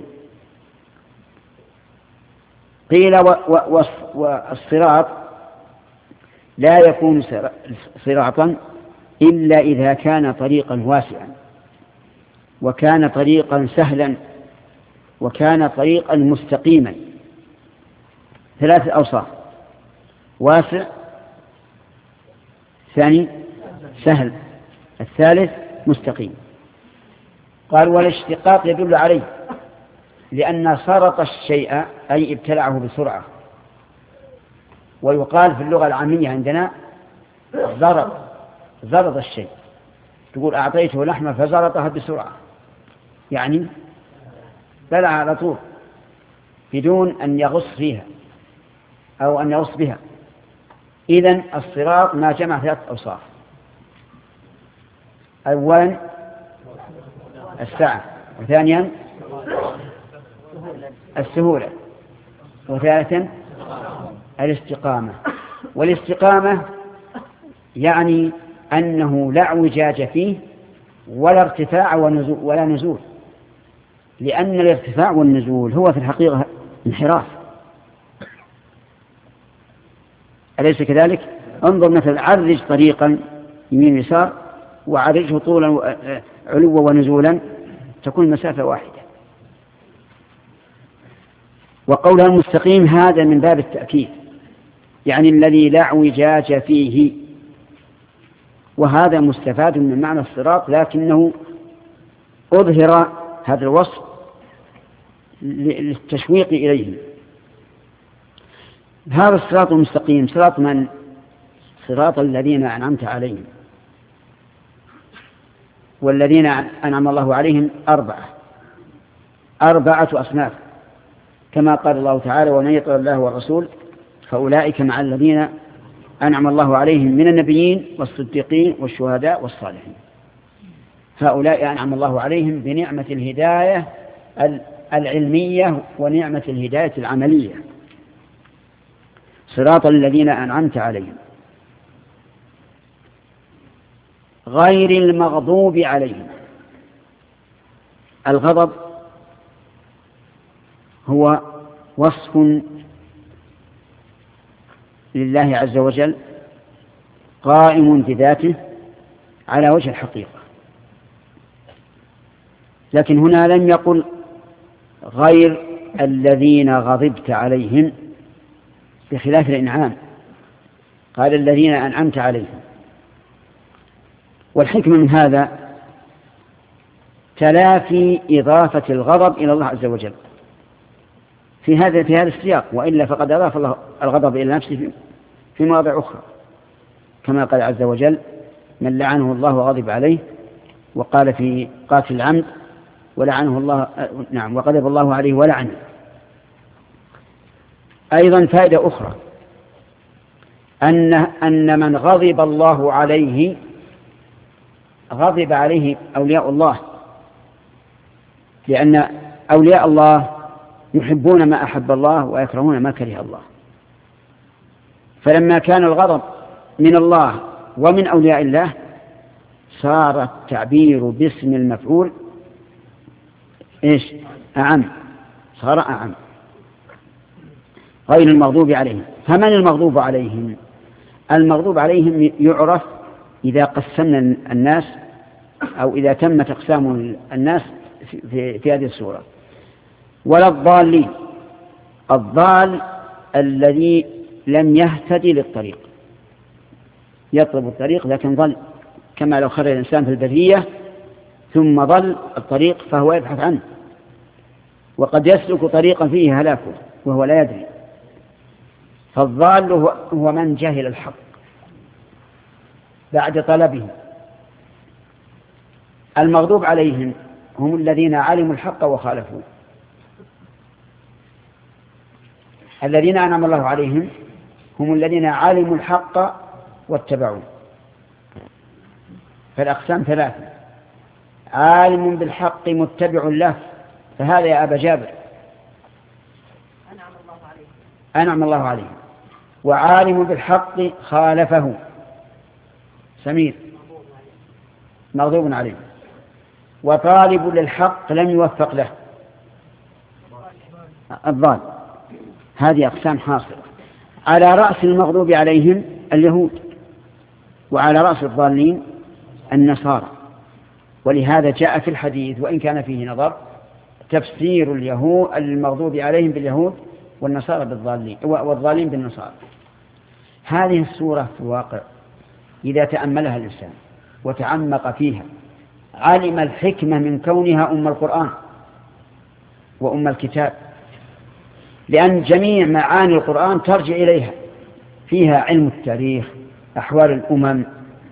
قيل والصراط لا يكون صراطا إلا إذا كان طريقا واسعا، وكان طريقا سهلا، وكان طريقا مستقيما. ثلاثة أوصاف: واسع، الثاني سهل، الثالث مستقيم. قال والاشتقاق يدل عليه لأن سرط الشيء أي ابتلعه بسرعة، ويقال في اللغة العامية عندنا زرط، زرط الشيء، تقول أعطيته لحمة فزرطها بسرعة، يعني بلع على طول بدون أن يغص فيها أو أن يغص بها. إذن الصراط ما جمع ثلاث أوصاف: أولا السعة، وثانيا السهولة، وثالثا الاستقامة. والاستقامة يعني أنه لا اعوجاج فيه ولا ارتفاع ولا نزول، لأن الارتفاع والنزول هو في الحقيقة انحراف، أليس كذلك؟ انظر مثلا، عرج طريقا يمين يسار وعرجه طولا علوا ونزولا تكون المسافة واحدة. وقولها المستقيم هذا من باب التأكيد، يعني الذي لا اعوجاج فيه، وهذا مستفاد من معنى الصراط، لكنه أظهر هذا الوصف للتشويق إليه. هذا الصراط المستقيم صراط من؟ صراط الذين أنعمت عليهم. والذين أنعم الله عليهم أربعة أربعة أصناف، كما قال الله تعالى: ومن يطع الله والرسول فأولئك مع الذين أنعم الله عليهم من النبيين والصديقين والشهداء والصالحين. هؤلاء أنعم الله عليهم بنعمة الهداية العلمية ونعمة الهداية العملية. صراط الذين أنعمت عليهم غير المغضوب عليهم. الغضب هو وصف لله عز وجل قائم بذاته على وجه الحقيقة، لكن هنا لم يقل غير الذين غضبت عليهم بخلاف الإنعام، قال الذين أنعمت عليهم. والحكمة من هذا تلافي إضافة الغضب إلى الله عز وجل في هذا في هذا السياق، وإلا فقد أضاف الله الغضب إلى نفسه في مواضع أخرى، كما قال عز وجل: من لعنه الله وغضب عليه، وقال في قاتل العمد: ولعنه الله، نعم، وغضب الله عليه ولعنه. أيضا فائدة أخرى أن أن من غضب الله عليه غضب عليه أولياء الله، لأن أولياء الله يحبون ما أحب الله ويكرهون ما كره الله، فلما كان الغضب من الله ومن أولياء الله صار التعبير باسم المفعول إيش؟ أعم، صار أعم. غير المغضوب عليهم. فمن المغضوب عليهم؟ المغضوب عليهم يعرف إذا قسمنا الناس أو إذا تم تقسام الناس في, في هذه السورة. ولا الضالين. الضال الذي لم يهتدي للطريق، يطلب الطريق لكن ضل، كما لو خرج الإنسان في البرية ثم ضل الطريق فهو يبحث عنه، وقد يسلك طريقا فيه هلاكه وهو لا يدري. فالضال هو من جهل الحق بعد طلبه. المغضوب عليهم هم الذين علموا الحق وخالفوه. الذين أنعم الله عليهم هم الذين علموا الحق واتبعوه. فالأقسام ثلاثة: عالم بالحق متبع له، فهذا يا أبا جابر أنعم الله عليه، أنعم الله عليه. وعالم بالحق خالفه سمير مغضوب عليه. وطالب للحق لم يوفق له الضال. هذه أقسام حاصلة. على رأس المغضوب عليهم اليهود، وعلى رأس الضالين النصارى. ولهذا جاء في الحديث وإن كان فيه نظر تفسير اليهود المغضوب عليهم باليهود والنصارى بالضالين والضالين بالنصارى. هذه السورة في الواقع إذا تأملها الإنسان وتعمق فيها علم الحكمة من كونها أم القرآن وأم الكتاب، لأن جميع معاني القرآن ترجع إليها، فيها علم التاريخ، أحوال الأمم،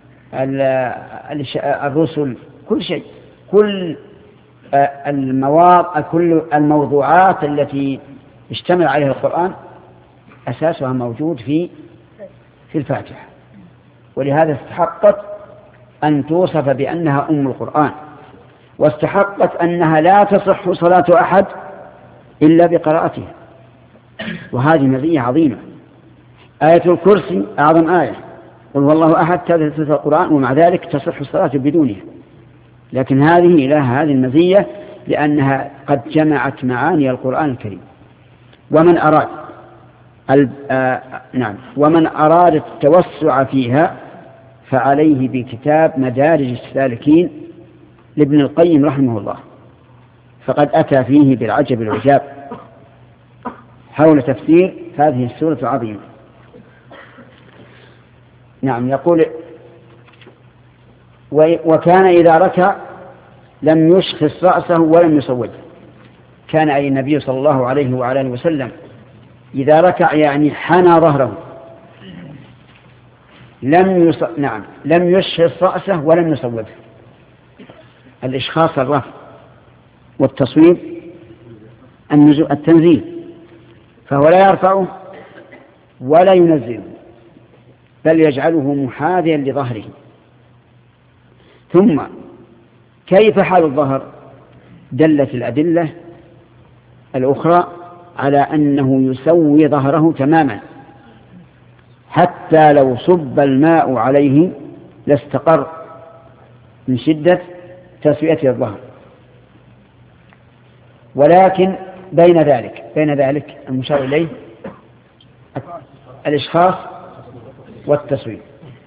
الرسل، كل شيء، كل المواضع، كل الموضوعات التي اشتمل عليها القرآن أساسها موجود في في الفاتحة. ولهذا استحقت أن توصف بأنها أم القرآن، واستحقت أنها لا تصح صلاة أحد إلا بقراءتها، وهذه مزية عظيمة. آية الكرسي أعظم آية، قل والله أحد تثلث القرآن، ومع ذلك تصح الصلاة بدونها، لكن هذه لها هذه المزية لأنها قد جمعت معاني القرآن الكريم. ومن أراد آه نعم ومن أراد التوسع فيها فعليه بكتاب مدارج السالكين لابن القيم رحمه الله، فقد أتى فيه بالعجب العجاب حول تفسير هذه السورة العظيمة. نعم، يقول وكان إذا ركع لم يشخص رأسه ولم يصوده. كان أي النبي صلى الله عليه وعلى آله وسلم إذا ركع يعني حنى ظهره لم يص... نعم لم يشخص رأسه ولم يصوده. الإشخاص الرفع، والتصويب التنزيل، فهو لا يرفعه ولا ينزله بل يجعله محاذيا لظهره. ثم كيف حال الظهر؟ دلت الأدلة الأخرى على أنه يسوي ظهره تماما، حتى لو صب الماء عليه لاستقر من شدة تسوية الظهر. ولكن بين ذلك بين ذلك المشار إليه الإشخاص والتسوية،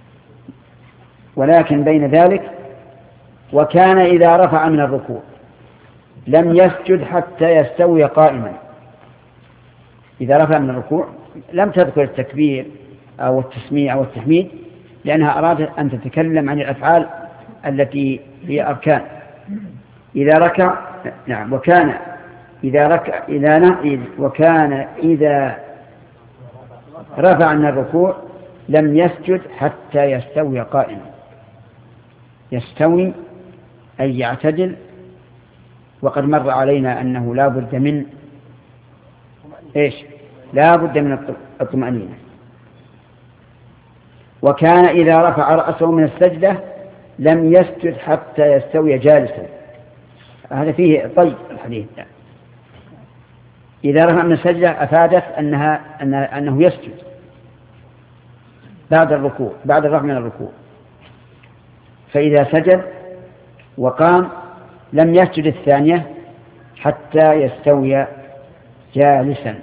ولكن بين ذلك وكان إذا رفع من الركوع لم يسجد حتى يستوي قائما. إذا رفع من الركوع لم تذكر التكبير أو التسميع أو التحميد، لأنها أرادت أن تتكلم عن الأفعال التي هي أركان. إذا ركع نعم وكان إذا ركع إذا نعم وكان إذا رفع من الركوع لم يسجد حتى يستوي قائما. يستوي أي يعتدل، وقد مر علينا أنه لا بد من إيش لا بد من الطمأنينة. وكان إذا رفع رأسه من السجدة لم يسجد حتى يستوي جالسا. هذا فيه طيب الحديث. إذا رفع من السجدة أفادت أنها أنه, أنه يسجد بعد الركوع بعد الرفع من الركوع. فإذا سجد وقام لم يسجد الثانية حتى يستوي جالسا.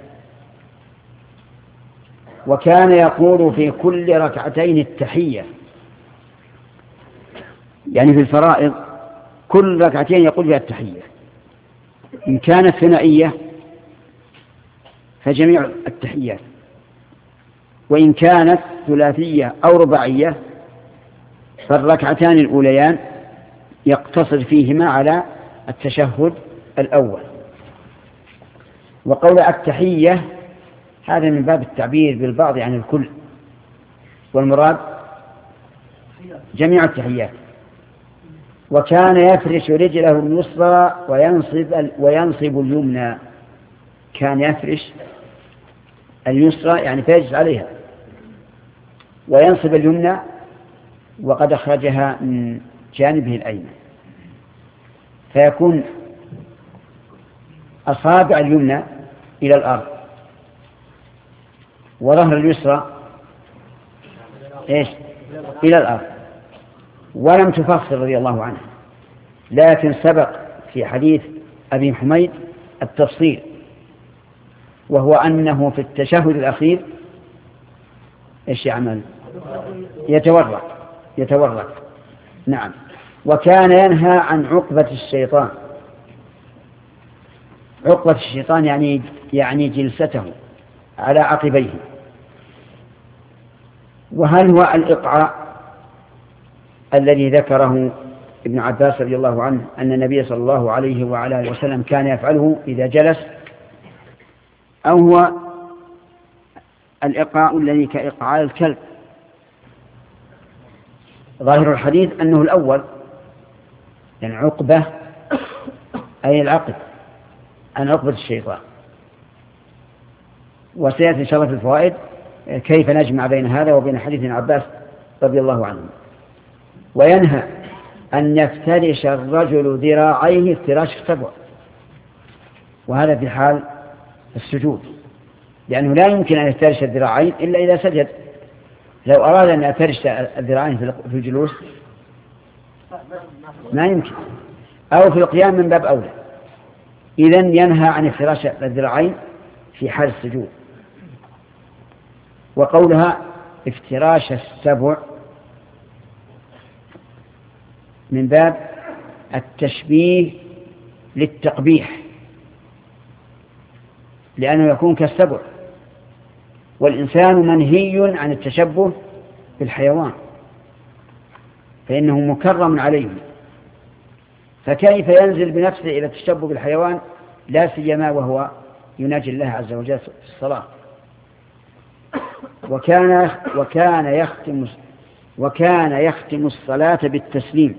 وكان يقول في كل ركعتين التحية، يعني في الفرائض كل ركعتين يقول فيها التحية. إن كانت ثنائية فجميع التحيات، وإن كانت ثلاثية أو رباعية فالركعتان الأوليان يقتصر فيهما على التشهد الأول. وقول التحية هذا من باب التعبير بالبعض عن الكل، والمراد جميع التحيات. وكان يفرش رجله اليسرى وينصب وينصب اليمنى. كان يفرش اليسرى يعني فيجلس عليها، وينصب اليمنى وقد أخرجها من جانبه الأيمن، فيكون أصابع اليمنى إلى الأرض وظهر اليسرى إيش إلى الأرض. ولم تفصل رضي الله عنه، لكن سبق في حديث أبي حميد التفصيل، وهو أنه في التشهد الأخير إيش يعمل؟ يتورق يتورق نعم. وكان ينهى عن عقبة الشيطان. عقبة الشيطان يعني يعني جلسته على عقبيه. وهل هو الإقعاء الذي ذكره ابن عباس رضي الله عنه أن النبي صلى الله عليه وعلى آله وسلم كان يفعله إذا جلس، أو هو الإقعاء الذي كإقعاء الكلب؟ ظاهر الحديث أنه الأول، يعني عقبة أي العقد عن عقبة الشيطان. وسيأتي إن شاء الله في الفوائد كيف نجمع بين هذا وبين حديث ابن عباس رضي الله عنه. وينهى أن يفترش الرجل ذراعيه افتراش السبع، وهذا في حال السجود، لأنه لا يمكن أن يفترش الذراعين إلا إذا سجد. لو أراد أن يفترش الذراعين في الجلوس ما يمكن، أو في القيام من باب أولى. إذن ينهى عن افتراش الذراعين في حال السجود. وقولها افتراش السبع من باب التشبيه للتقبيح، لأنه يكون كالسبع، والإنسان منهي عن التشبه بالحيوان فإنه مكرم عليه، فكيف ينزل بنفسه إلى التشبه بالحيوان، لا سيما وهو يناجي الله عز وجل في الصلاة. وكان وكان يختم وكان يختم الصلاة بالتسليم،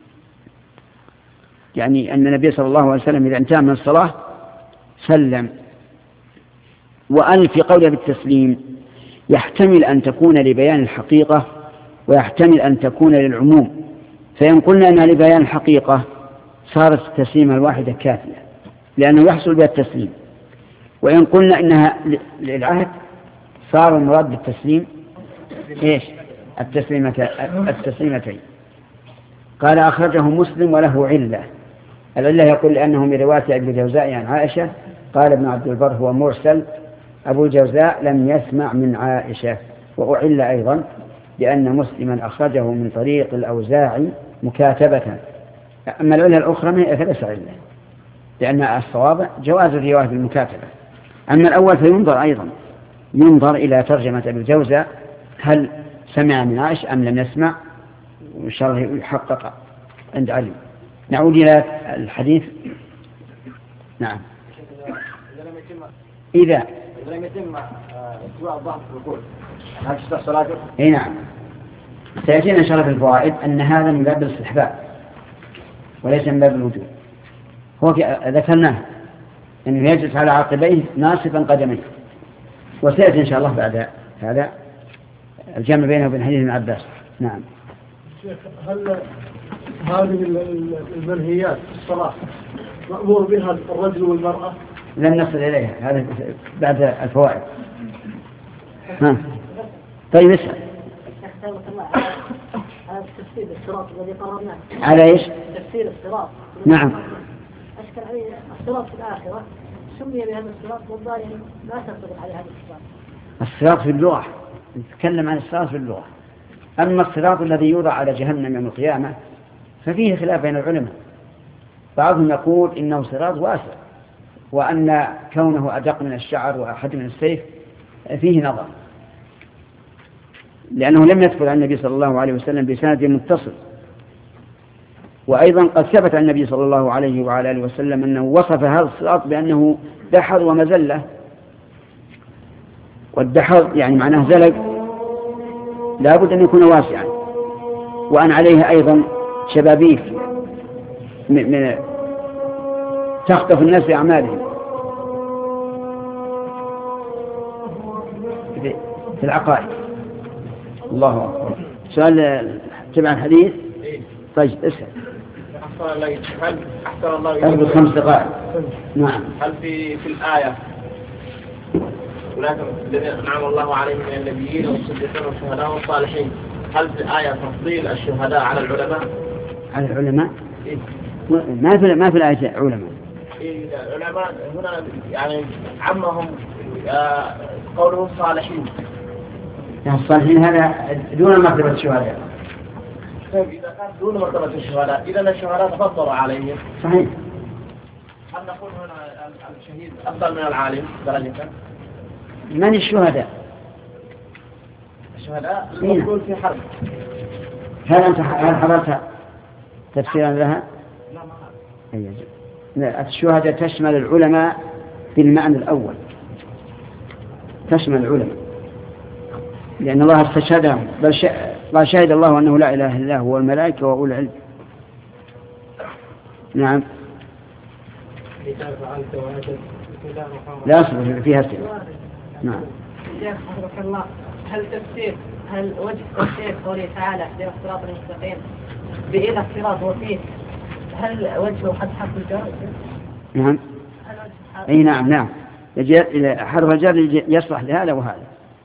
يعني أن النبي صلى الله عليه وسلم إذا انتهى من الصلاة سلم. وأن في قوله بالتسليم يحتمل أن تكون لبيان الحقيقة ويحتمل أن تكون للعموم، فإن قلنا أنها لبيان الحقيقة صارت التسليمة الواحدة كافية لأنه يحصل بها التسليم، وإن قلنا إنها للعهد صار المراد بالتسليم إيش؟ التسليمة التسليمتين. قال أخرجه مسلم وله علة. العلة يقول لأنه من رواية ابن الجوزاء عن عائشة. قال ابن عبد البر هو مرسل، أبو الجوزاء لم يسمع من عائشة. وأعل أيضا لأن مسلما أخرجه من طريق الأوزاعي مكاتبة. أما العلة الأخرى فليس علة، لأن الصواب جواز الرواية بالمكاتبة. أما الأول فينظر أيضا، ينظر إلى ترجمة ابن الجوزاء هل سمع من عائشة أم لم يسمع، وإن شاء الله يحقق عند علي. نعود إلى الحديث. نعم. إذا لم يتم استواء الظهر في الركوع هل تصح صلاته؟ اي نعم. سيأتينا إن شاء الله في الفوائد أن هذا من باب الاستحباب وليس من باب الوجوب. هو ذكرناه أنه يجلس على عقبيه ناصبا قدميه، وسيأتي إن شاء الله بعد هذا الجمع بينه وبين حديث ابن عباس. نعم. شيخ، هل هذه المنهيات الصلاة مأمور بها الرجل والمرأة؟ لن نصل إليها، هذا بعد الفوائد. ها. طيب اسأل. على تفسير الصراط الذي قررناه. على ايش؟ تفسير الصراط. نعم. أشكل عليه الصراط في الآخرة سمي بهذا الصراط والظاهر لا تنطبق عليه هذا الصراط. الصراط في اللغة، نتكلم عن الصراط في اللغة. أما الصراط الذي يوضع على جهنم يوم القيامة ففيه خلاف بين العلماء. بعضهم يقول إنه صراط واسع، وأن كونه أدق من الشعر وأحد من السيف فيه نظر، لأنه لم يثبت عن النبي صلى الله عليه وسلم بسند متصل. وأيضا قد ثبت عن النبي صلى الله عليه وعلى آله وسلم أنه وصف هذا الصراط بأنه دحر ومزلة، والدحر يعني معناه زلق لا بد أن يكون واسعا، وأن عليه أيضا شبابيك من تخطف الناس في أعمالهم في العقائد. الله أكبر. سؤال تبع الحديث. طيب اسأل. هل أحسن الله أخذ خمس دقائق. نعم. هل في في الآية ولكن الذين أنعم الله عليهم من النبيين والصديقين والشهداء والصالحين، هل في الآية تفضيل الشهداء على العلماء؟ على العلماء؟ إيه؟ ما في ما في الآية علماء. إيه العلماء هنا يعني عمهم قوله الصالحين. يعني الصالحين هذا دون مرتبة الشهداء. طيب إذا كان دون مرتبة الشهداء إذا الشهداء تفضلوا عليهم. صحيح. هل نقول هنا الشهيد أفضل من العالم درجة؟ من الشهداء؟ الشهداء إيه. يقول في حرب. هل أنت هل حضرت تفسيرا لها؟ لا ما أي لا، الشهداء تشمل العلماء بالمعنى الأول، تشمل العلماء لأن الله استشهدهم، بل شهد الله أنه لا إله إلا هو والملائكة وأولو العلم. نعم. لا أصبر فيها سنة. نعم. شيخ حفظك الله، هل تفسير هل وجه تفسير قوله تعالى اهدنا الصراط المستقيم بإذا الصراط وفيه هل وجهه حد حرف الجر؟ نعم. أي نعم نعم. حرف الجر يصلح لهذا وهذا.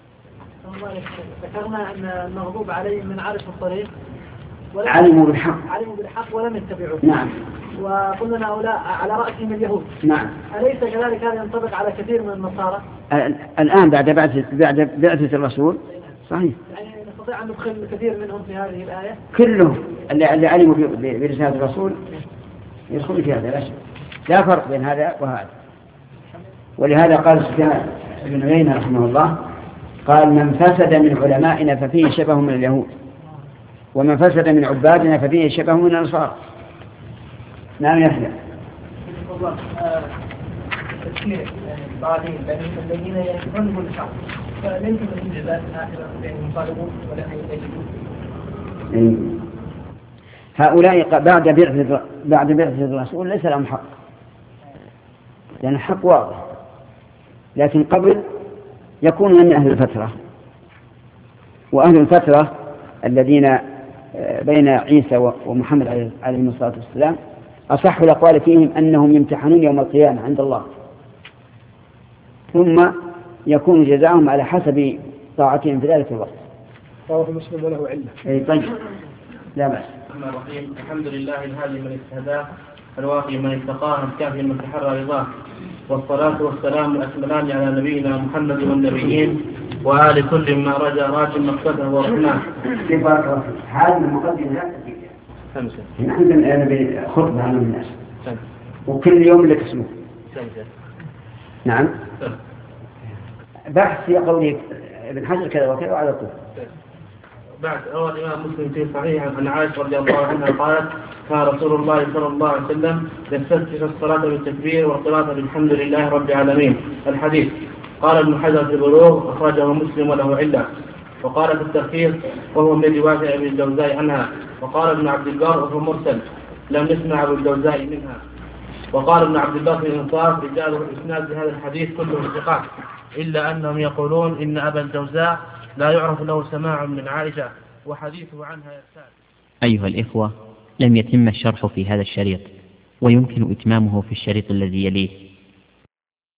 ذكرنا أن المغضوب عليهم من عارف الطريق علموا بالحق علموا بالحق ولم يتبعوه. نعم. وقلنا هؤلاء على رأسهم اليهود. نعم. أليس كذلك هذا ينطبق على كثير من النصارى؟ الآن بعد بعثة بعد بعثة الرسول صحيح. يعني نستطيع أن ندخل كثير منهم في هذه الآية. كلهم اللي اللي علموا برسالة الرسول يدخلون في هذا، لا شك، لا فرق بين هذا وهذا. ولهذا قال سفيان بن عيينة رحمه الله قال: من فسد من علمائنا ففيه شبه من اليهود، ومن فسد من عبادنا ففيه شبه من النصارى. نعم يحيى. والله تفسير بعضهم الذين يتفنوا الحق فليس من جزاء الآخرة بأنهم يطالبون ولا يجدون. هؤلاء بعد بعثة بعد بعثة الرسول ليس لهم حق، لأن الحق واضح، لكن قبل يكون من أهل الفترة، وأهل الفترة الذين بين عيسى ومحمد عليه الصلاة والسلام أصح الأقوال فيهم أنهم يمتحنون يوم القيامة عند الله، ثم يكون جزاؤهم على حسب طاعتهم في ذلك الوقت. رواه مسلم وله علة. أي طيب، لا بأس. الرحمن الرحيم. الحمد لله الهادي من استهداه، الواقي من اتقاه، الكافي من تحرى رضاه، والصلاة والسلام الأكملان على نبينا محمد والنبيين وآل كل ما رجا راج مقصده ورحمه. هذه المقدمة خمسة. نحن خطبة عن الناس وكل يوم لك اسمه. نعم. بحث في قوله ابن حجر كذا وكذا وعلى طول. بعد روى الإمام مسلم في صحيح عن عائشة رضي الله عنها قالت: كان رسول الله صلى الله عليه وسلم يستفتح الصلاة بالتكبير والقراءة بالحمد لله رب العالمين. الحديث. قال ابن حجر في البلوغ أخرجه مسلم وله علة. وقال في التلخيص وهو من رواية ابن الجوزاء عنها. وقال ابن عبد البر وهو مرسل لم نسمع ابن الجوزاء منها. وقال ابن عبد البر في الإنصاف رجاله الإسناد بهذا الحديث كله ثقات، إلا أنهم يقولون إن أبا الجوزاء لا يعرف له سماع من عائشة وحديثه عنها يرسال. أيها الإخوة، لم يتم الشرح في هذا الشريط، ويمكن إتمامه في الشريط الذي يليه.